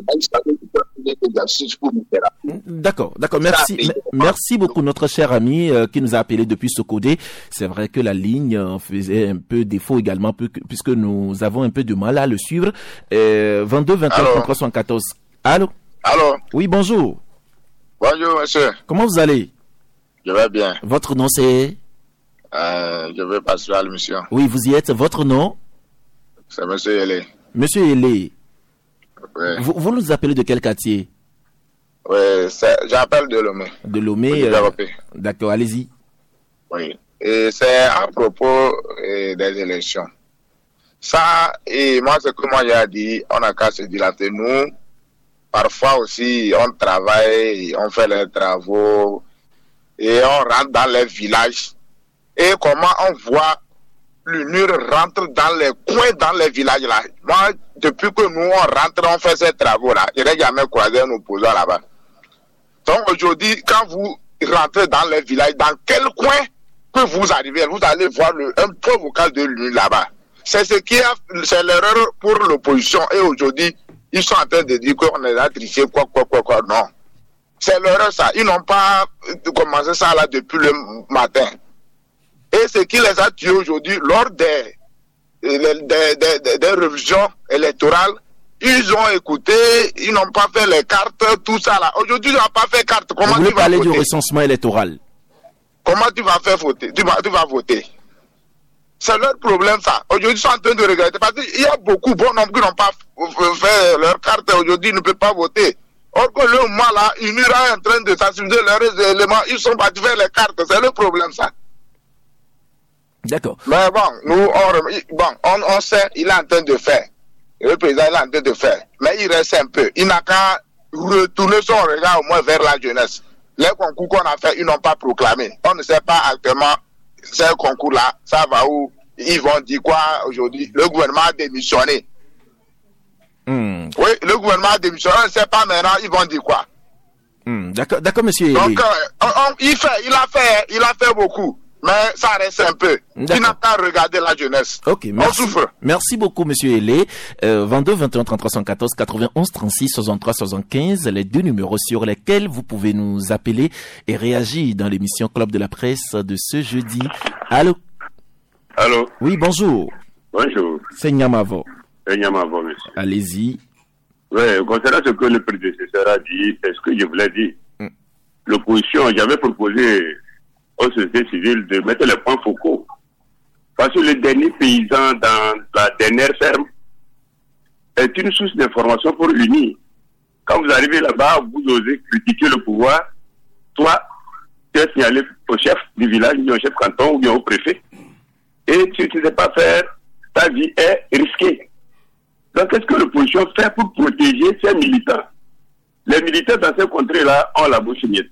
pour me faire. D'accord. Merci beaucoup notre cher ami qui nous a appelé depuis Sokodé. C'est vrai que la ligne faisait un peu défaut également puisque nous avons un peu de mal à le suivre. 22 21 33 114. Allô? Allô? Oui, bonjour. Bonjour, monsieur. Comment vous allez? Je vais bien. Votre nom, c'est? Je veux participer à l'émission. Oui, vous y êtes. Votre nom? C'est monsieur Elé. Monsieur Elé. Oui, Vous nous appelez de quel quartier? oui, j'appelle de Lomé. De Lomé. Au développé. D'accord, allez-y. Oui. Et c'est à propos des élections. Ça, et moi, ce que moi j'ai dit, on n'a qu'à se dilater. Nous, parfois aussi, on travaille, on fait les travaux, et on rentre dans les villages. Et comment on voit l'UNUR rentre dans les coins, dans les villages là. Moi, depuis que nous, on rentre, on fait ces travaux-là, je n'ai jamais croisé un opposant là-bas. Donc aujourd'hui, quand vous rentrez dans les villages, dans quel coin que vous arrivez, vous allez voir un point vocal de l'UNUR là-bas. C'est c'est l'erreur pour l'opposition. Et aujourd'hui, ils sont en train de dire qu'on est là triché, quoi. Non. C'est l'erreur ça. Ils n'ont pas commencé ça là depuis le matin. Et ce qui les a tués aujourd'hui, lors des révisions électorales, ils ont écouté, ils n'ont pas fait les cartes, tout ça là. Aujourd'hui, ils n'ont pas fait carte. Comment Vous voulez tu vas parler voter? du recensement électoral? Comment tu vas faire voter? Tu vas voter. C'est leur problème ça. Aujourd'hui, ils sont en train de regretter parce qu'il y a beaucoup de bons nombres qui n'ont pas fait leur carte. Aujourd'hui, ils ne peuvent pas voter. Or que le moment là, ils sont en train de sensibiliser leurs éléments. Ils sont partis faire les cartes. C'est le problème ça. D'accord. Mais bon, nous, on sait, il est en train de faire. Le président il est en train de faire. Mais il reste un peu. Il n'a qu'à retourner son regard au moins vers la jeunesse. Les concours qu'on a fait, ils n'ont pas proclamé. On ne sait pas actuellement ces concours-là, ça va où? Ils vont dire quoi aujourd'hui? Le gouvernement a démissionné. Oui, le gouvernement a démissionné. On ne sait pas maintenant, ils vont dire quoi? D'accord, monsieur. Donc, il a fait beaucoup. Mais ça reste un peu. Il n'a qu'à regarder la jeunesse. Ok, merci. On souffre. Merci beaucoup, monsieur Elé. 22 21 33 114 91 36 63 75, les deux numéros sur lesquels vous pouvez nous appeler et réagir dans l'émission Club de la Presse de ce jeudi. Allô? Allô? Oui, bonjour. Bonjour. C'est Nyamavo. C'est Nyamavo, monsieur. Allez-y. Oui, concernant ce que le prédécesseur a dit, c'est ce que je voulais dire. L'opposition, j'avais proposé aux sociétés civiles de mettre les points focaux. Parce que le dernier paysan dans la dernière ferme est une source d'information pour l'unir. Quand vous arrivez là-bas, vous osez critiquer le pouvoir, toi, tu es signalé au chef du village, ou au chef canton, ou bien au préfet. Et tu ne sais pas faire, ta vie est risquée. Donc, qu'est-ce que l'opposition fait pour protéger ses militants? Les militants dans ces contrées-là ont la bouche miette.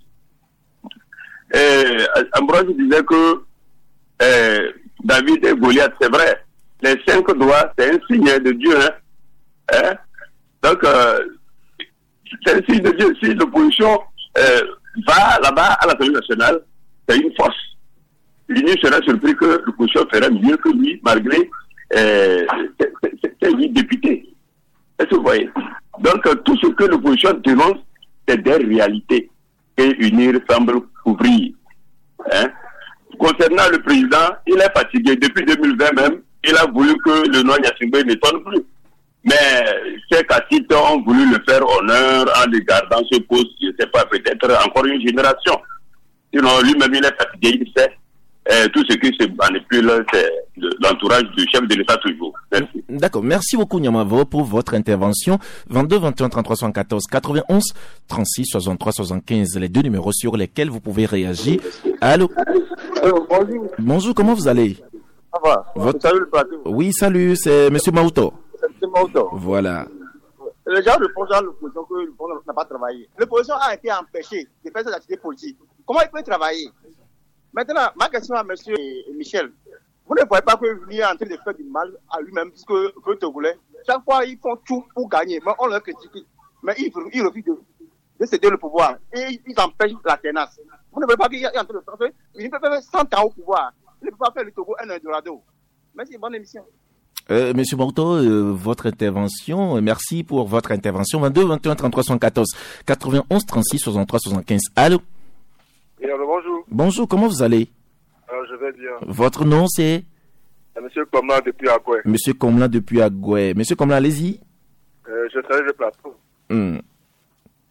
Ambroise disait que David et Goliath, c'est vrai, les 5 doigts, c'est un signe de Dieu. Donc, c'est un signe de Dieu. Si l'opposition va là-bas à l'Assemblée nationale, c'est une force. L'Union sera surpris que l'opposition fera mieux que lui, malgré ses 8 députés. Est-ce que vous voyez? Donc, tout ce que l'opposition dénonce, c'est des réalités que l'Union semble couvrir. Concernant le président, il est fatigué. Depuis 2020 même, il a voulu que le nom Gnassingbé ne tourne plus. Mais ces caciques ont voulu le faire honneur en le gardant ce poste, je ne sais pas, peut-être encore une génération. Sinon, lui-même, il est fatigué, il sait. Tout ce qui se manipule, c'est l'entourage du chef de l'État toujours. Merci. D'accord. Merci beaucoup, Nyamavo, pour votre intervention. 22 21 33 114 91 36 63 75, les deux numéros sur lesquels vous pouvez réagir. Allô? Bonjour. Bonjour, comment vous allez? Ça va. Salut le plateau. Oui, salut, c'est monsieur Maouto. C'est M. Maouto. Voilà. Les gens reprochent à l'opposition que l'opposition n'a pas travaillé. L'opposition a été empêchée de faire ses activités politiques. Comment il peut travailler? Maintenant, ma question à M. Michel. Vous ne voyez pas que lui est en train de faire du mal à lui-même, puisque le Togolais, chaque fois, ils font tout pour gagner. Mais on leur critique. Mais ils refusent de céder le pouvoir. Et ils empêchent la tenace. Vous ne voyez pas qu'il est en train de faire. Il peut faire 100 ans au pouvoir. Il ne peut pas faire le Togo un Eldorado. Merci, bonne émission. Monsieur Morto, votre intervention, merci pour votre intervention. 22 21 33 114 91 36 63 75. Allô? Oui, alors bonjour. Bonjour, comment vous allez? Je vais bien. Votre nom c'est? Monsieur Komla depuis Agoué. Monsieur Komla depuis Agoué. Monsieur Komla, allez-y. Je salue le plateau.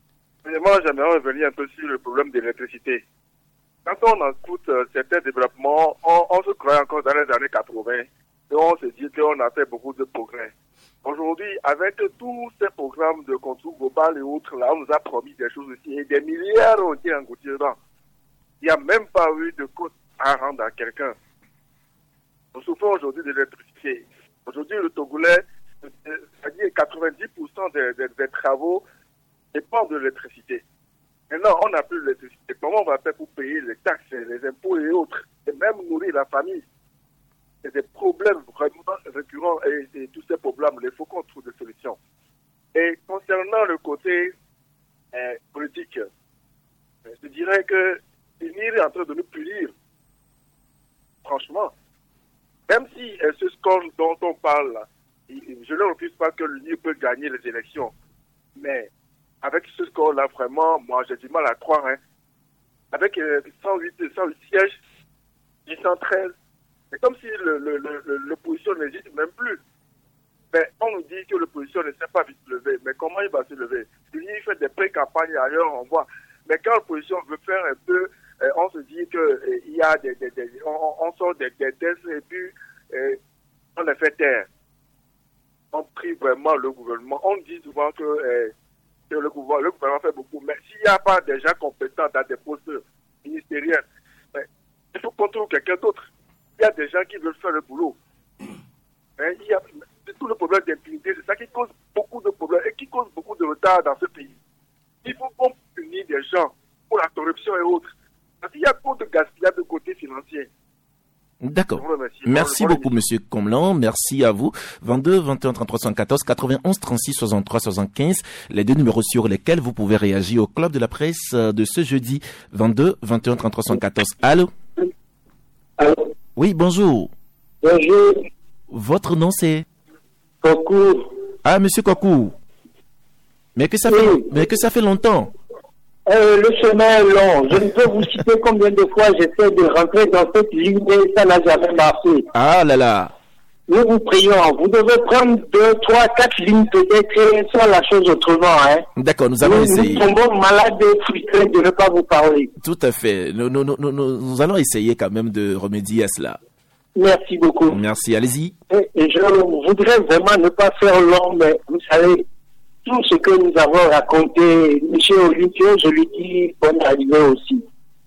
Moi, j'aimerais revenir un peu sur le problème de l'électricité. Quand on écoute certains développements, on se croit encore dans les années 80 et on se dit qu'on a fait beaucoup de progrès. Aujourd'hui, avec tous ces programmes de contrôle global et autres, là, on nous a promis des choses aussi et des milliards ont été engoutis dedans. Il n'y a même pas eu de coût à rendre à quelqu'un. Nous souffrons aujourd'hui de l'électricité. Aujourd'hui, le Togolais, c'est-à-dire 90% des travaux dépendent de l'électricité. Maintenant, on n'a plus l'électricité. Comment on va faire pour payer les taxes, les impôts et autres, et même nourrir la famille? C'est des problèmes vraiment récurrents et tous ces problèmes, il faut qu'on trouve des solutions. Et concernant le côté politique, je dirais que l'UNIR est en train de nous punir. Franchement, même si ce score dont on parle, je ne refuse pas que l'UNIR peut gagner les élections, mais avec ce score-là, vraiment, moi, j'ai du mal à croire. Hein. Avec 108 sièges, 113, c'est comme si l'opposition n'existe même plus. Mais on nous dit que l'opposition ne sait pas vite se lever. Mais comment il va se lever? Il fait des pré-campagnes ailleurs, on voit. Mais quand l'opposition veut faire un peu, on se dit qu'il y a on sort des tests et puis on les fait taire. On prie vraiment le gouvernement. On dit souvent que le gouvernement fait beaucoup. Mais s'il n'y a pas des gens compétents dans des postes ministériels, il faut qu'on trouve quelqu'un d'autre. Il y a des gens qui veulent faire le boulot. C'est tout le problème d'impunité. C'est ça qui cause beaucoup de problèmes et qui cause beaucoup de retard dans ce pays. Il faut qu'on punisse des gens pour la corruption et autres. Parce qu'il y a trop de gaspillage de côté financier. D'accord. Merci beaucoup, Monsieur Comlan. Merci à vous. 22 21 33 74 91 36 63 75. Les deux numéros sur lesquels vous pouvez réagir au club de la presse de ce jeudi. 22 21 33 74. Allô? Allô? Oui, bonjour. Bonjour. Votre nom c'est? Kokou. Ah, Monsieur Kokou. Mais que ça fait longtemps. Le chemin est long. Je ne peux vous citer combien de fois j'essaie de rentrer dans cette ligne et ça n'a jamais marché. Ah là là. Nous vous prions. Vous devez prendre 2, 3, 4 lignes peut-être et faire la chose autrement. Hein. D'accord, nous allons essayer. Nous tombons malades et frustrés de ne pas vous parler. Tout à fait. Nous allons essayer quand même de remédier à cela. Merci beaucoup. Merci, allez-y. Et je voudrais vraiment ne pas faire long, mais vous savez, tout ce que nous avons raconté, M. Olivier, je lui dis bonne arrivée aussi.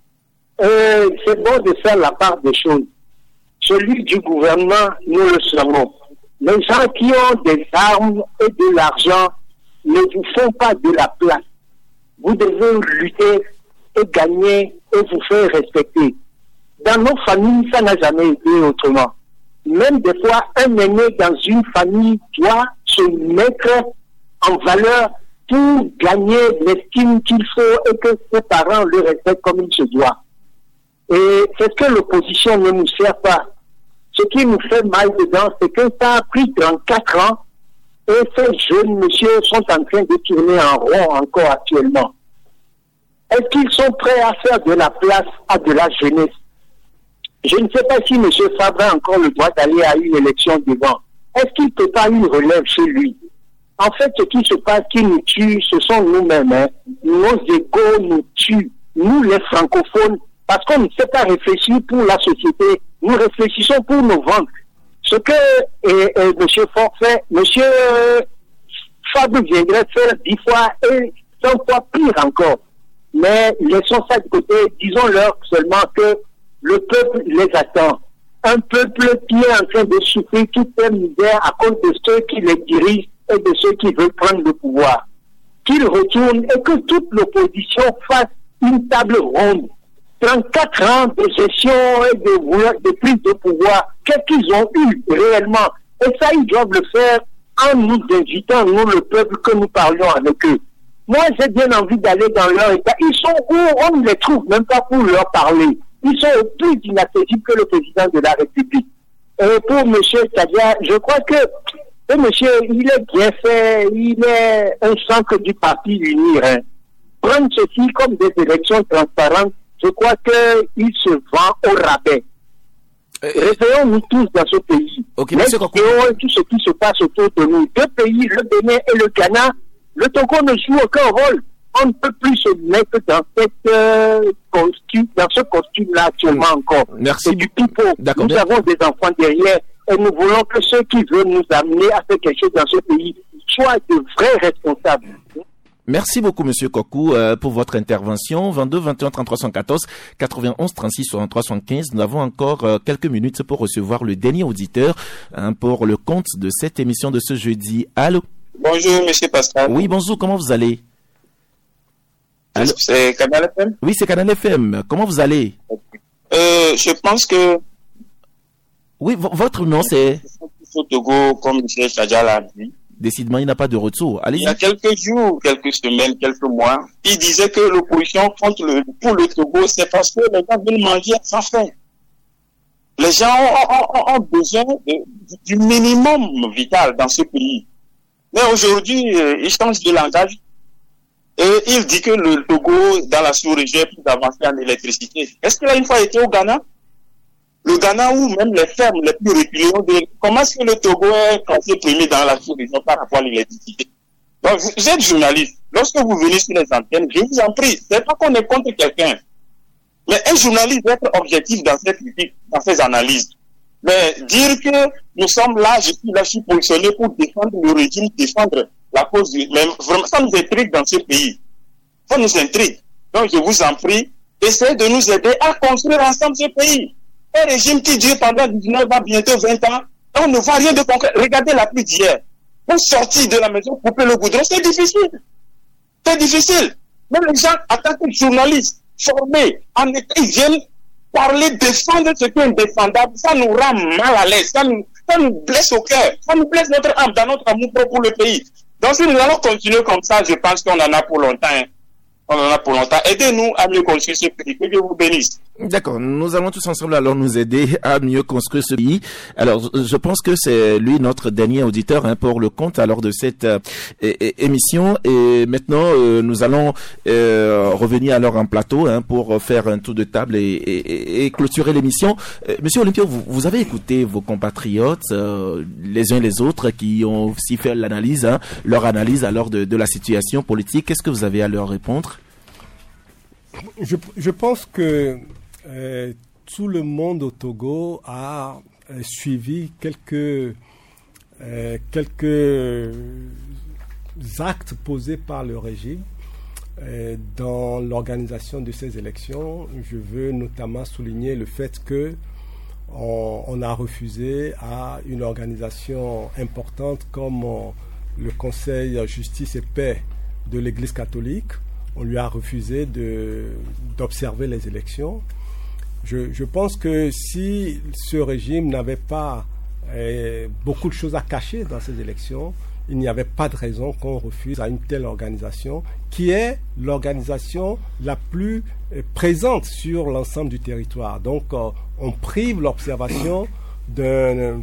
C'est bon de faire la part des choses. Celui du gouvernement, nous le savons. Les gens qui ont des armes et de l'argent ne vous font pas de la place. Vous devez lutter et gagner et vous faire respecter. Dans nos familles, ça n'a jamais été autrement. Même des fois, un aîné dans une famille doit se mettre en valeur pour gagner l'estime qu'il faut et que ses parents le respectent comme il se doit. Et c'est ce que l'opposition ne nous sert pas. Ce qui nous fait mal dedans, c'est que ça a pris 34 ans et ces jeunes messieurs sont en train de tourner en rond encore actuellement. Est-ce qu'ils sont prêts à faire de la place à de la jeunesse? Je ne sais pas si M. Fabre a encore le droit d'aller à une élection devant. Est-ce qu'il ne peut pas une relève chez lui? En fait, ce qui se passe, qui nous tue, ce sont nous-mêmes. Hein. Nos égos nous tuent. Nous, les francophones, parce qu'on ne sait pas réfléchir pour la société. Nous réfléchissons pour nos ventes. Ce que M. Fort fait, M. Fabre viendrait faire 10 fois et 100 fois pire encore. Mais laissons ça de côté. Disons-leur seulement que le peuple les attend. Un peuple qui est en train de souffrir toute la misère à cause de ceux qui les dirigent et de ceux qui veulent prendre le pouvoir. Qu'ils retournent et que toute l'opposition fasse une table ronde. 34 ans de gestion et de prise de pouvoir, qu'est-ce qu'ils ont eu réellement? Et ça, ils doivent le faire en nous invitant, nous, le peuple, que nous parlions avec eux. Moi, j'ai bien envie d'aller dans leur état. Ils sont où? On ne les trouve même pas pour leur parler. Ils sont plus inaccessibles que le président de la République. Et pour M. Kadia, je crois que monsieur, il est bien fait, il est un centre du parti UNIR. Hein. Prendre ceci comme des élections transparentes, je crois qu'il se vend au rabais. Réveillons-nous tous dans ce pays. Okay, tout ce qui se passe autour de nous. Deux pays, le Bénin et le Ghana, le Togo ne joue aucun rôle. on ne peut plus se mettre dans ce costume-là actuellement encore. Merci. C'est du pipeau. D'accord. Nous avons des enfants derrière et nous voulons que ceux qui veulent nous amener à faire quelque chose dans ce pays soient de vrais responsables. Merci beaucoup, Monsieur Kokou, pour votre intervention. 22 21 33 114 91 36 63 75. Nous avons encore quelques minutes pour recevoir le dernier auditeur pour le compte de cette émission de ce jeudi. Allô? Bonjour, Monsieur Pascal. Oui, bonjour. Comment vous allez? Allô? C'est Canal FM? Oui, c'est Canal FM. Comment vous allez? Je pense que... Oui, votre nom c'est... Au Togo, comme M. Chadja l'a dit. Décidément, il n'a pas de retour. Allez-y. Il y a quelques jours, quelques semaines, quelques mois, il disait que l'opposition pour le Togo, c'est parce que les gens veulent manger sans faim. Les gens ont besoin du minimum vital dans ce pays. Mais aujourd'hui, il change de langage et il dit que le Togo, dans la sous-région, est plus avancé en électricité. Est-ce qu'il a une fois été au Ghana? Le Ghana, où même les fermes les plus reculées ont dit, comment est-ce que le Togo est classé premier dans la sous-région par rapport à l'électricité? Donc, vous êtes journaliste. Lorsque vous venez sur les antennes, je vous en prie, c'est pas qu'on est contre quelqu'un. Mais un journaliste doit être objectif dans cette critique, dans ses analyses. Mais dire que nous sommes là, je suis positionné pour défendre le régime, défendre la cause du... Mais vraiment, ça nous intrigue dans ce pays. Ça nous intrigue. Donc, je vous en prie, essayez de nous aider à construire ensemble ce pays. Un régime qui dure pendant 19 ans, bientôt 20 ans, et on ne voit rien de concret. Regardez la pluie d'hier. Pour sortir de la maison, couper le goudron, c'est difficile. C'est difficile. Même les gens, en tant que journalistes, formés, ils viennent parler, défendre ce qui est indéfendable. Ça nous rend mal à l'aise. Ça nous blesse au cœur. Ça nous blesse notre âme, dans notre amour pour le pays. Donc si nous allons continuer comme ça, je pense qu'on en a pour longtemps. On en a pour longtemps. Aidez-nous à mieux construire ce pays. Que Dieu vous bénisse. D'accord. Nous allons tous ensemble alors nous aider à mieux construire ce pays. Alors, je pense que c'est lui notre dernier auditeur pour le compte alors de cette émission. Et maintenant, nous allons revenir alors en plateau pour faire un tour de table et clôturer l'émission. Monsieur Olympio, vous avez écouté vos compatriotes, les uns les autres, qui ont aussi fait l'analyse, leur analyse alors de la situation politique. Qu'est-ce que vous avez à leur répondre? Je pense que tout le monde au Togo a suivi quelques actes posés par le régime dans l'organisation de ces élections. Je veux notamment souligner le fait que on a refusé à une organisation importante comme le Conseil Justice et Paix de l'Église catholique. On lui a refusé d'observer les élections. Je pense que si ce régime n'avait pas beaucoup de choses à cacher dans ces élections, il n'y avait pas de raison qu'on refuse à une telle organisation qui est l'organisation la plus présente sur l'ensemble du territoire. Donc, on prive l'observation d'un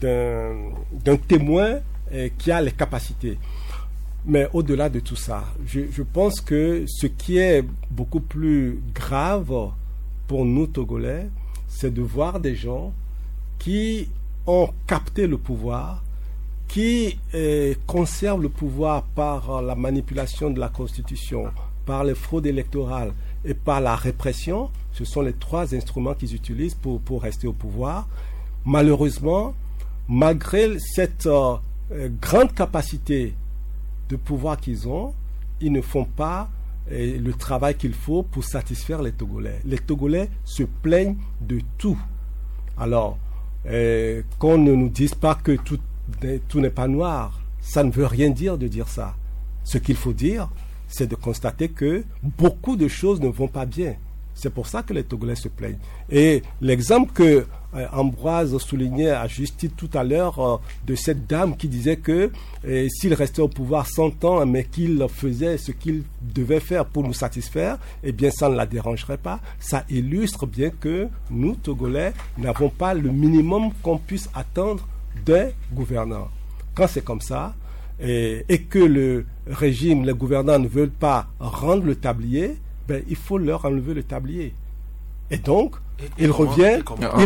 témoin qui a les capacités. Mais au-delà de tout ça, je pense que ce qui est beaucoup plus grave pour nous Togolais, c'est de voir des gens qui ont capté le pouvoir, qui conservent le pouvoir par la manipulation de la Constitution, par les fraudes électorales et par la répression. Ce sont les trois instruments qu'ils utilisent pour rester au pouvoir. Malheureusement, malgré cette grande capacité de pouvoir qu'ils ont, ils ne font pas le travail qu'il faut pour satisfaire les Togolais. Les Togolais se plaignent de tout. Alors, qu'on ne nous dise pas que tout n'est pas noir, ça ne veut rien dire de dire ça. Ce qu'il faut dire, c'est de constater que beaucoup de choses ne vont pas bien. C'est pour ça que les Togolais se plaignent. Et l'exemple que Ambroise soulignait à juste titre tout à l'heure de cette dame qui disait que s'il restait au pouvoir 100 ans, mais qu'il faisait ce qu'il devait faire pour nous satisfaire, eh bien ça ne la dérangerait pas. Ça illustre bien que nous, Togolais, n'avons pas le minimum qu'on puisse attendre des gouvernants. Quand c'est comme ça, et que le régime, les gouvernants ne veulent pas rendre le tablier, ben, il faut leur enlever le tablier. Et donc, il revient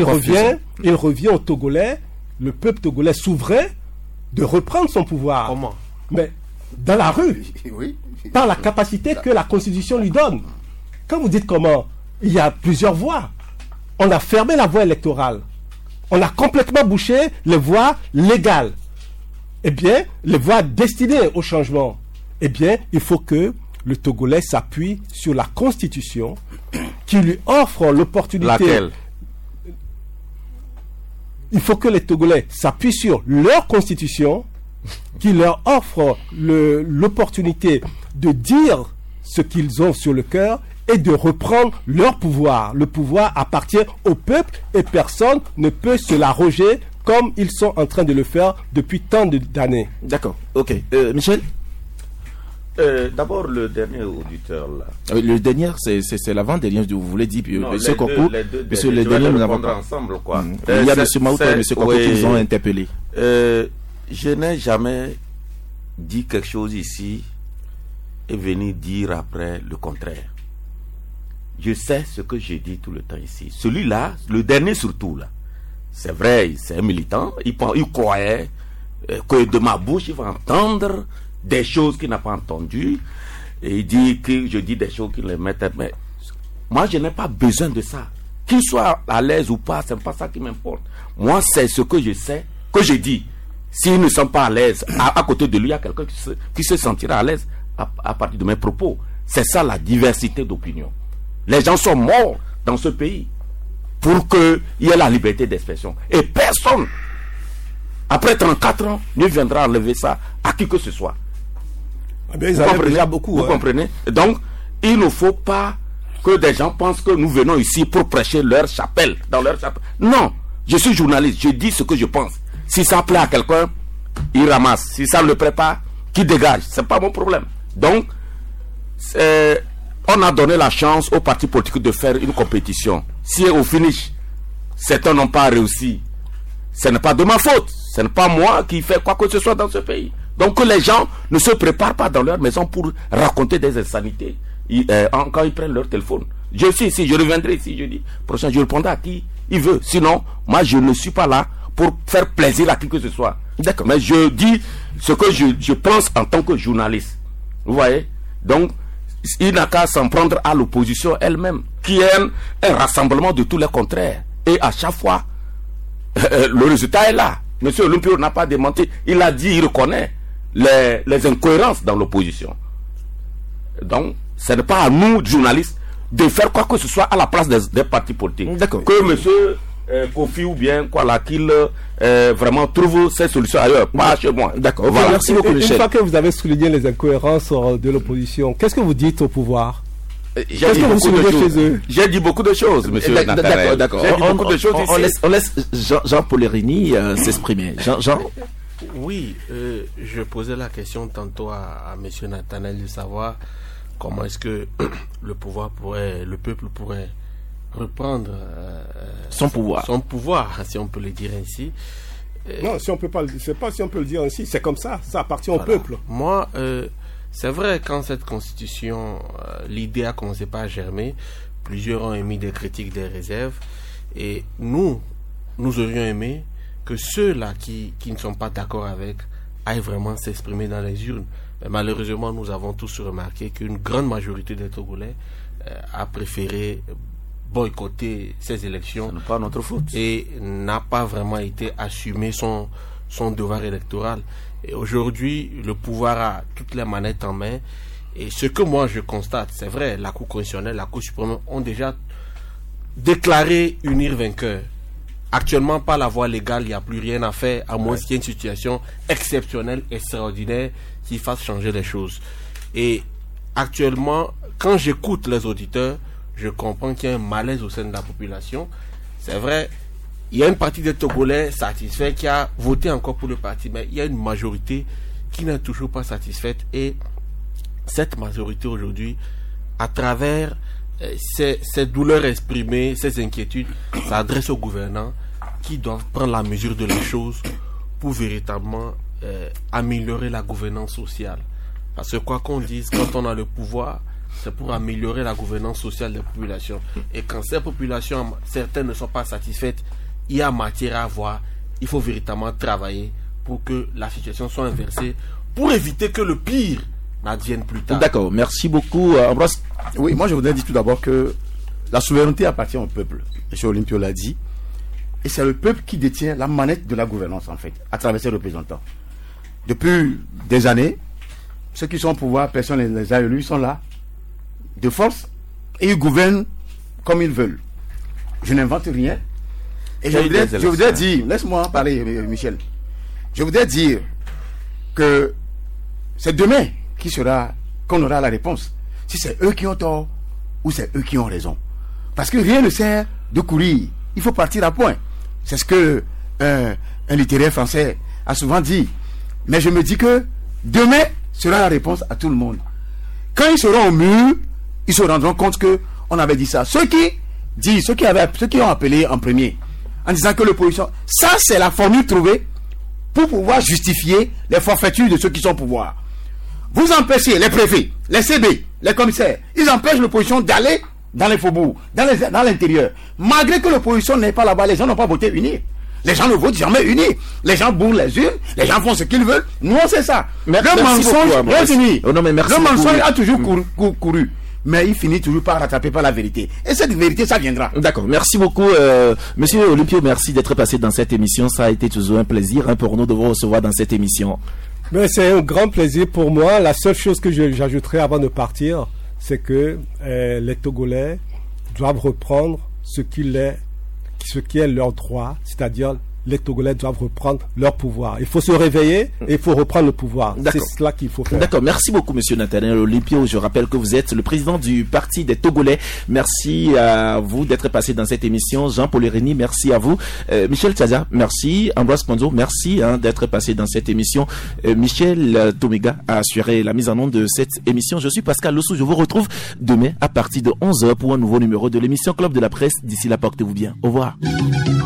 au Togolais, le peuple togolais souverain, de reprendre son pouvoir. Comment? Mais dans la rue, par la capacité que la Constitution lui donne. Quand vous dites comment, il y a plusieurs voies. On a fermé la voie électorale. On a complètement bouché les voies légales. Eh bien, les voies destinées au changement. Eh bien, il faut que le Togolais s'appuie sur la Constitution qui lui offre l'opportunité. Laquelle? Il faut que les Togolais s'appuient sur leur Constitution qui leur offre l'opportunité de dire ce qu'ils ont sur le cœur et de reprendre leur pouvoir. Le pouvoir appartient au peuple et personne ne peut se l'arroger comme ils sont en train de le faire depuis tant d'années. D'accord, ok. Michel? D'abord, le dernier auditeur, là. Le dernier, c'est l'avant-dernier, vous voulez dire, non, M. Koko, monsieur le dernier, nous avons ensemble, quoi. Il y a M. Maouta et M. Koko qui nous ont interpellés. Je n'ai jamais dit quelque chose ici et venu dire après le contraire. Je sais ce que j'ai dit tout le temps ici. Celui-là, le dernier surtout, là, c'est vrai, c'est un militant, il croyait que de ma bouche, il va entendre des choses qu'il n'a pas entendues, et il dit que je dis des choses qui les mettent, mais moi je n'ai pas besoin de ça. Qu'il soit à l'aise ou pas, c'est pas ça qui m'importe. Moi, c'est ce que je sais, que je dis. S'ils ne sont pas à l'aise, à côté de lui, il y a quelqu'un qui se sentira à l'aise à partir de mes propos. C'est ça la diversité d'opinion. Les gens sont morts dans ce pays pour qu'il y ait la liberté d'expression. Et personne, après 34 ans, ne viendra enlever ça à qui que ce soit. Eh bien, ils enlèvent déjà beaucoup. Vous comprenez? Donc, il ne faut pas que des gens pensent que nous venons ici pour prêcher leur chapelle, dans leur chapelle. Non, je suis journaliste, je dis ce que je pense. Si ça plaît à quelqu'un, il ramasse. Si ça ne le plaît pas, qu'il dégage. C'est pas mon problème. Donc, on a donné la chance aux partis politiques de faire une compétition. Si au finish, certains n'ont pas réussi, ce n'est pas de ma faute. Ce n'est pas moi qui fais quoi que ce soit dans ce pays. Donc que les gens ne se préparent pas dans leur maison pour raconter des insanités quand ils prennent leur téléphone. Je suis ici, je reviendrai ici jeudi prochain, je répondrai à qui il veut. Sinon, moi je ne suis pas là pour faire plaisir à qui que ce soit. D'accord. Mais je dis ce que je pense en tant que journaliste. Vous voyez? Donc, il n'a qu'à s'en prendre à l'opposition elle-même, qui aime un rassemblement de tous les contraires. Et à chaque fois, le résultat est là. Monsieur Olympio n'a pas démenti. Il a dit, il reconnaît les incohérences dans l'opposition. Donc, ce n'est pas à nous, journalistes, de faire quoi que ce soit à la place des partis politiques. D'accord. Que monsieur Kofi ou bien quoi là, qu'il vraiment trouve ses solutions ailleurs, pas chez moi. D'accord. Voilà. Merci beaucoup, Michel. Une fois que vous avez souligné les incohérences de l'opposition, qu'est-ce que vous dites au pouvoir? J'ai dit beaucoup de choses, monsieur. D'accord. On laisse Jean Polerini s'exprimer. Jean. Oui, je posais la question tantôt à monsieur Nathanaël de savoir comment est-ce que le peuple pourrait reprendre son pouvoir, si on peut le dire ainsi. Non, si on peut pas, c'est pas si on peut le dire ainsi, c'est comme ça appartient au peuple. Moi, c'est vrai, quand cette constitution, l'idée a commencé par germer, plusieurs ont émis des critiques, des réserves, et nous aurions aimé que ceux-là qui ne sont pas d'accord avec aillent vraiment s'exprimer dans les urnes. Mais malheureusement, nous avons tous remarqué qu'une grande majorité des Togolais a préféré boycotter ces élections. Ce n'est pas notre faute. Et n'a pas vraiment été assumé son devoir électoral. Et aujourd'hui, le pouvoir a toutes les manettes en main. Et ce que moi je constate, c'est vrai, la Cour constitutionnelle, la Cour suprême ont déjà déclaré unir vainqueur. Actuellement, par la voie légale, il n'y a plus rien à faire, à moins qu'il y ait une situation exceptionnelle, extraordinaire, qui fasse changer les choses. Et actuellement, quand j'écoute les auditeurs, je comprends qu'il y a un malaise au sein de la population. C'est vrai, il y a une partie des Togolais satisfaits qui a voté encore pour le parti, mais il y a une majorité qui n'est toujours pas satisfaite. Et cette majorité aujourd'hui, à travers ces douleurs exprimées, ces inquiétudes, s'adresse aux gouvernants qui doivent prendre la mesure de la chose pour véritablement améliorer la gouvernance sociale. Parce que quoi qu'on dise, quand on a le pouvoir, c'est pour améliorer la gouvernance sociale des populations. Et quand ces populations, certaines ne sont pas satisfaites, il y a matière à voir. Il faut véritablement travailler pour que la situation soit inversée, pour éviter que le pire n'advienne plus tard. D'accord, merci beaucoup. Ambroise. Oui, moi je voudrais dire tout d'abord que la souveraineté appartient au peuple. M. Olympio l'a dit. Et c'est le peuple qui détient la manette de la gouvernance, en fait, à travers ses représentants. Depuis des années, ceux qui sont au pouvoir, personne ne les a élus, sont là, de force, et ils gouvernent comme ils veulent. Je n'invente rien. Et je voudrais dire, laisse-moi parler, Michel. Je voudrais dire que c'est demain qu'on aura la réponse. Si c'est eux qui ont tort ou c'est eux qui ont raison. Parce que rien ne sert de courir. Il faut partir à point. C'est ce que un littéraire français a souvent dit. Mais je me dis que demain sera la réponse à tout le monde. Quand ils seront au mur, ils se rendront compte que on avait dit ça. Ceux qui ont appelé en premier, en disant que l'opposition, ça c'est la formule trouvée pour pouvoir justifier les forfaitures de ceux qui sont au pouvoir. Vous empêchez les préfets, les CB, les commissaires, ils empêchent l'opposition d'aller dans les faubourgs, dans l'intérieur. Malgré que l'opposition n'est pas là-bas, les gens n'ont pas voté unis. Les gens ne votent jamais unis. Les gens bourrent les urnes, les gens font ce qu'ils veulent. Nous, on sait ça. Mais le mensonge a toujours couru. Mais il finit toujours par rattraper par la vérité. Et cette vérité, ça viendra. D'accord. Merci beaucoup, Monsieur Olympio. Merci d'être passé dans cette émission. Ça a été toujours un plaisir pour nous de vous recevoir dans cette émission. Mais c'est un grand plaisir pour moi. La seule chose que j'ajouterai avant de partir, c'est que les Togolais doivent reprendre ce qui est leur droit, c'est-à-dire les Togolais doivent reprendre leur pouvoir. Il faut se réveiller et il faut reprendre le pouvoir. C'est cela qu'il faut faire. D'accord, merci beaucoup Monsieur Nathaniel Olympio. Je rappelle que vous êtes le président du Parti des Togolais. Merci à vous d'être passé dans cette émission. Jean-Paul Rény, merci à vous. Michel Tchaza, merci. Ambroise Ponzo, merci d'être passé dans cette émission. Michel Tomega a assuré la mise en onde de cette émission. Je suis Pascal Lossou. Je vous retrouve demain à partir de 11h pour un nouveau numéro de l'émission Club de la Presse. D'ici là, portez-vous bien. Au revoir.